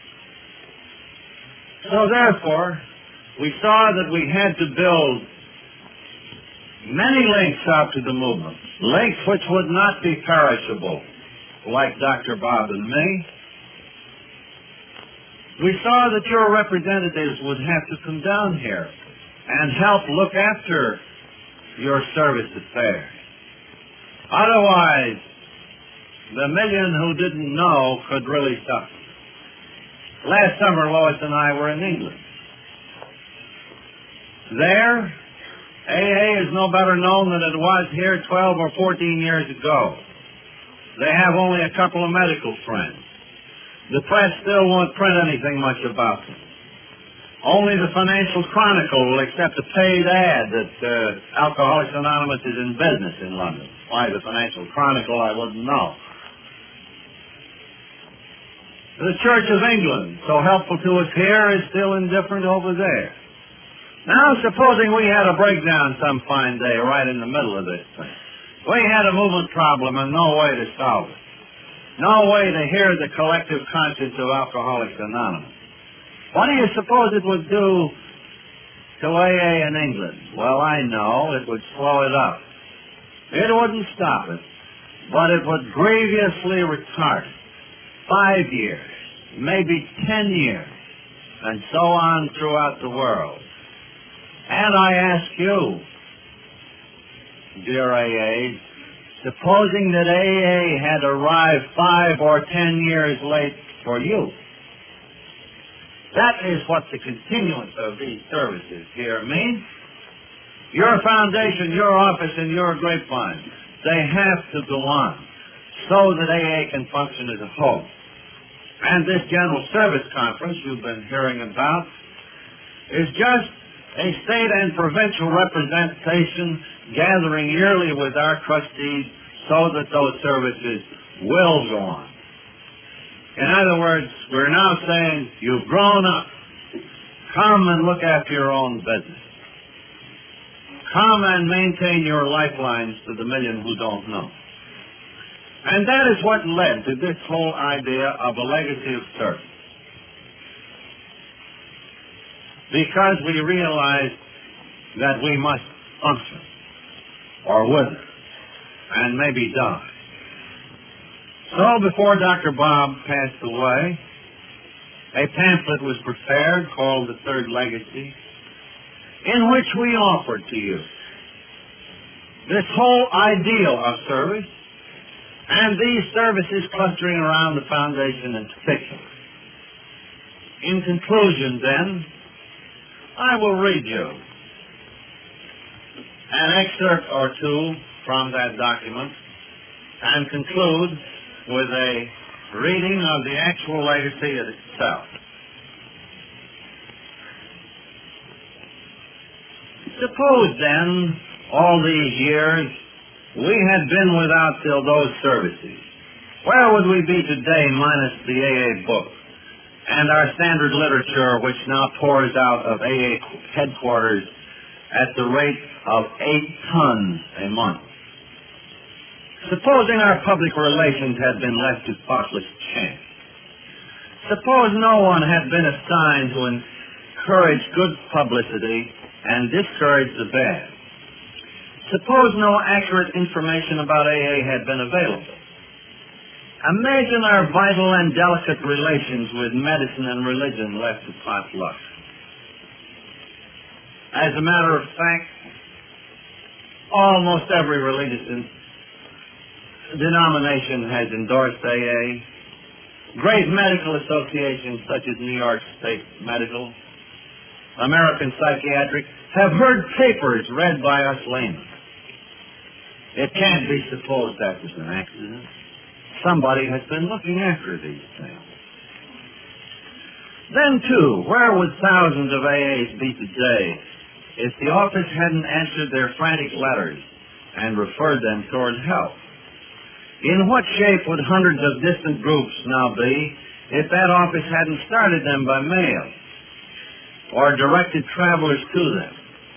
So therefore, we saw that we had to build many links out to the movement, links which would not be perishable, like Doctor Bob and me. We saw that your representatives would have to come down here and help look after your service affairs. Otherwise, the million who didn't know could really suffer. Last summer, Lois and I were in England. There, A A is no better known than it was here twelve or fourteen years ago. They have only a couple of medical friends. The press still won't print anything much about them. Only the Financial Chronicle will accept a paid ad that uh, Alcoholics Anonymous is in business in London. Why the Financial Chronicle, I wouldn't know. The Church of England, so helpful to us here, is still indifferent over there. Now, supposing we had a breakdown some fine day right in the middle of this thing. We had a movement problem and no way to solve it. No way to hear the collective conscience of Alcoholics Anonymous. What do you suppose it would do to A A in England? Well, I know it would slow it up. It wouldn't stop it, but it would grievously retard it. Five years, maybe ten years, and so on throughout the world. And I ask you, dear A A, supposing that A A had arrived five or ten years late for you, that is what the continuance of these services here means. Your foundation, your office, and your grapevine, they have to go on so that A A can function as a whole. And this General Service Conference you've been hearing about is just a state and provincial representation gathering yearly with our trustees so that those services will go on. In other words, we're now saying, you've grown up. Come and look after your own business. Come and maintain your lifelines to the million who don't know. And that is what led to this whole idea of a legacy of service. Because we realized that we must function, or wither, and maybe die. So before Doctor Bob passed away, a pamphlet was prepared called The Third Legacy, in which we offered to you this whole ideal of service, and these services clustering around the foundation in particular. In conclusion, then, I will read you an excerpt or two from that document and conclude with a reading of the actual legacy itself. Suppose, then, all these years we had been without till those services. Where would we be today minus the A A book and our standard literature, which now pours out of A A headquarters at the rate of eight tons a month? Supposing our public relations had been left to thoughtless chance. Suppose no one had been assigned to encourage good publicity and discourage the bad. Suppose no accurate information about A A had been available. Imagine our vital and delicate relations with medicine and religion left to pot luck. As a matter of fact, almost every religious denomination has endorsed A A. Great medical associations such as New York State Medical, American Psychiatric, have heard papers read by us laymen. It can't be supposed that was an accident. Somebody has been looking after these things. Then, too, where would thousands of A As be today if the office hadn't answered their frantic letters and referred them toward help? In what shape would hundreds of distant groups now be if that office hadn't started them by mail or directed travelers to them?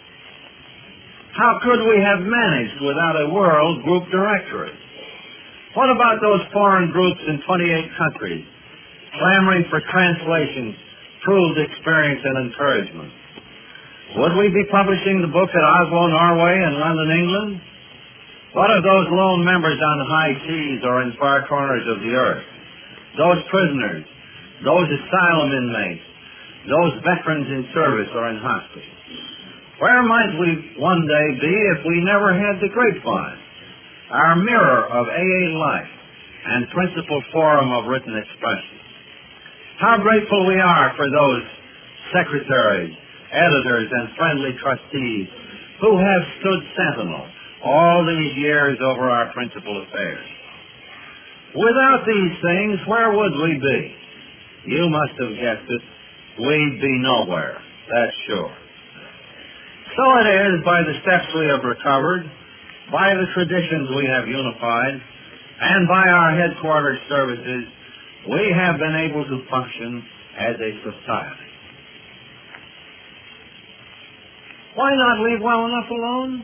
How could we have managed without a world group directory? What about those foreign groups in twenty-eight countries clamoring for translations, improved experience and encouragement. Would we be publishing the book at Oslo, Norway, and London, England? What of those lone members on high seas or in far corners of the earth? Those prisoners, those asylum inmates, those veterans in service or in hospital? Where might we one day be if we never had the grapevine, our mirror of A A life and principal forum of written expression? How grateful we are for those secretaries, editors, and friendly trustees who have stood sentinel all these years over our principal affairs. Without these things, where would we be? You must have guessed it. We'd be nowhere, that's sure. So it is by the steps we have recovered, by the traditions we have unified, and by our headquarters services, we have been able to function as a society. Why not leave well enough alone?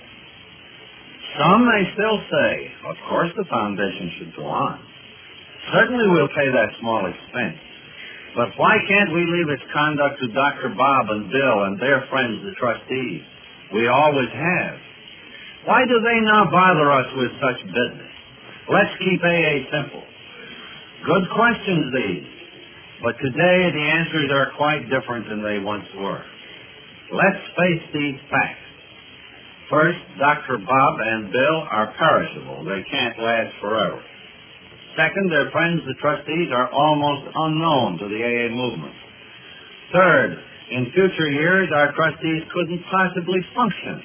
Some may still say, of course the foundation should go on. Certainly we'll pay that small expense. But why can't we leave its conduct to Doctor Bob and Bill and their friends, the trustees? We always have. Why do they now bother us with such business? Let's keep A A simple. Good questions, these. But today the answers are quite different than they once were. Let's face these facts. First, Doctor Bob and Bill are perishable. They can't last forever. Second, their friends, the trustees, are almost unknown to the A A movement. Third, in future years, our trustees couldn't possibly function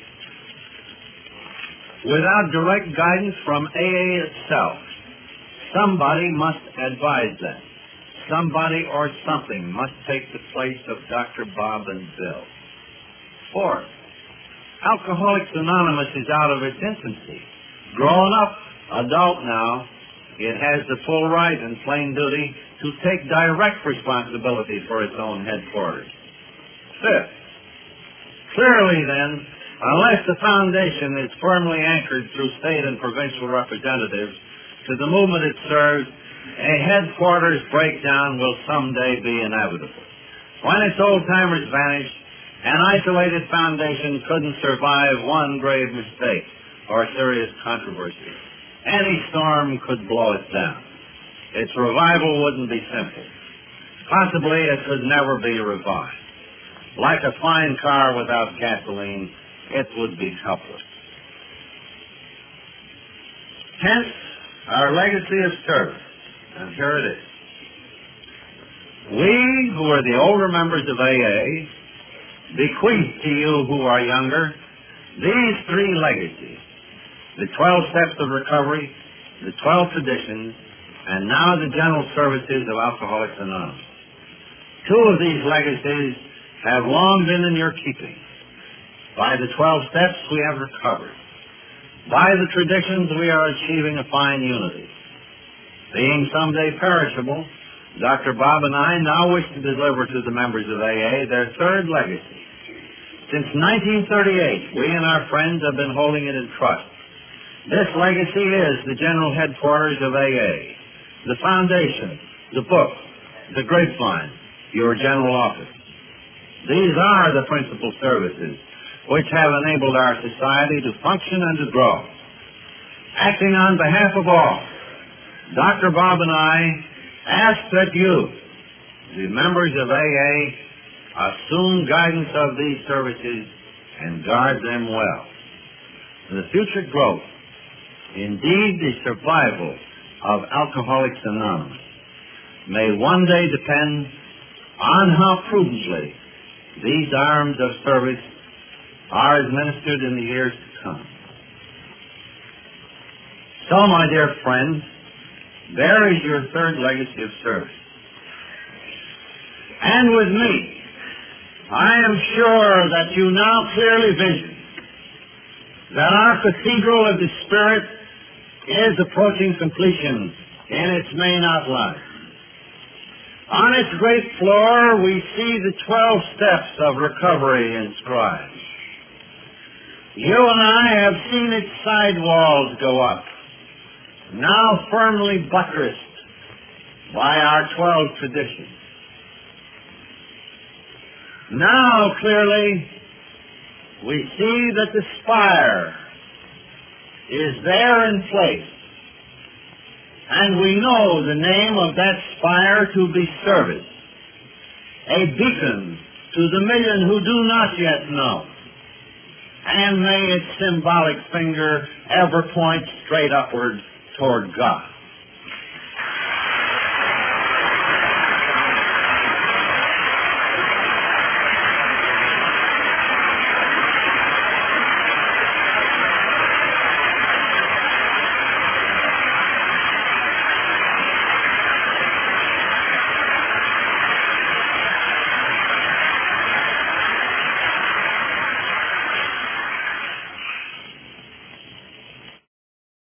without direct guidance from A A itself. Somebody must advise them. Somebody or something must take the place of Doctor Bob and Bill. Fourth, Alcoholics Anonymous is out of its infancy. Grown up, adult now, it has the full right and plain duty to take direct responsibility for its own headquarters. Fifth, clearly then, unless the foundation is firmly anchored through state and provincial representatives to the movement it serves, a headquarters breakdown will someday be inevitable. When its old-timers vanish, an isolated foundation couldn't survive one grave mistake or serious controversy. Any storm could blow it down. Its revival wouldn't be simple. Possibly it could never be revived. Like a fine car without gasoline, it would be helpless. Hence, our legacy of service. And here it is. We, who are the older members of A A, bequeath to you who are younger these three legacies: the twelve steps of recovery, the twelve traditions, and now the general services of Alcoholics Anonymous. Two of these legacies have long been in your keeping. By the twelve steps we have recovered. By the traditions we are achieving a fine unity. Being someday perishable, Doctor Bob and I now wish to deliver to the members of A A their third legacy. Since nineteen thirty-eight, we and our friends have been holding it in trust. This legacy is the general headquarters of A A, the foundation, the book, the grapevine, your general office. These are the principal services which have enabled our society to function and to grow. Acting on behalf of all, Doctor Bob and I ask that you, the members of A A, assume guidance of these services and guard them well. The future growth, indeed the survival of Alcoholics Anonymous, may one day depend on how prudently these arms of service are administered in the years to come. So, my dear friends, there is your third legacy of service. And with me, I am sure that you now clearly vision that our Cathedral of the Spirit is approaching completion in its main outline. On its great floor, we see the twelve steps of recovery inscribed. You and I have seen its side walls go up, now firmly buttressed by our twelve traditions. Now, clearly, we see that the spire is there in place, and we know the name of that spire to be service, a beacon to the million who do not yet know. And may its symbolic finger ever point straight upward toward God.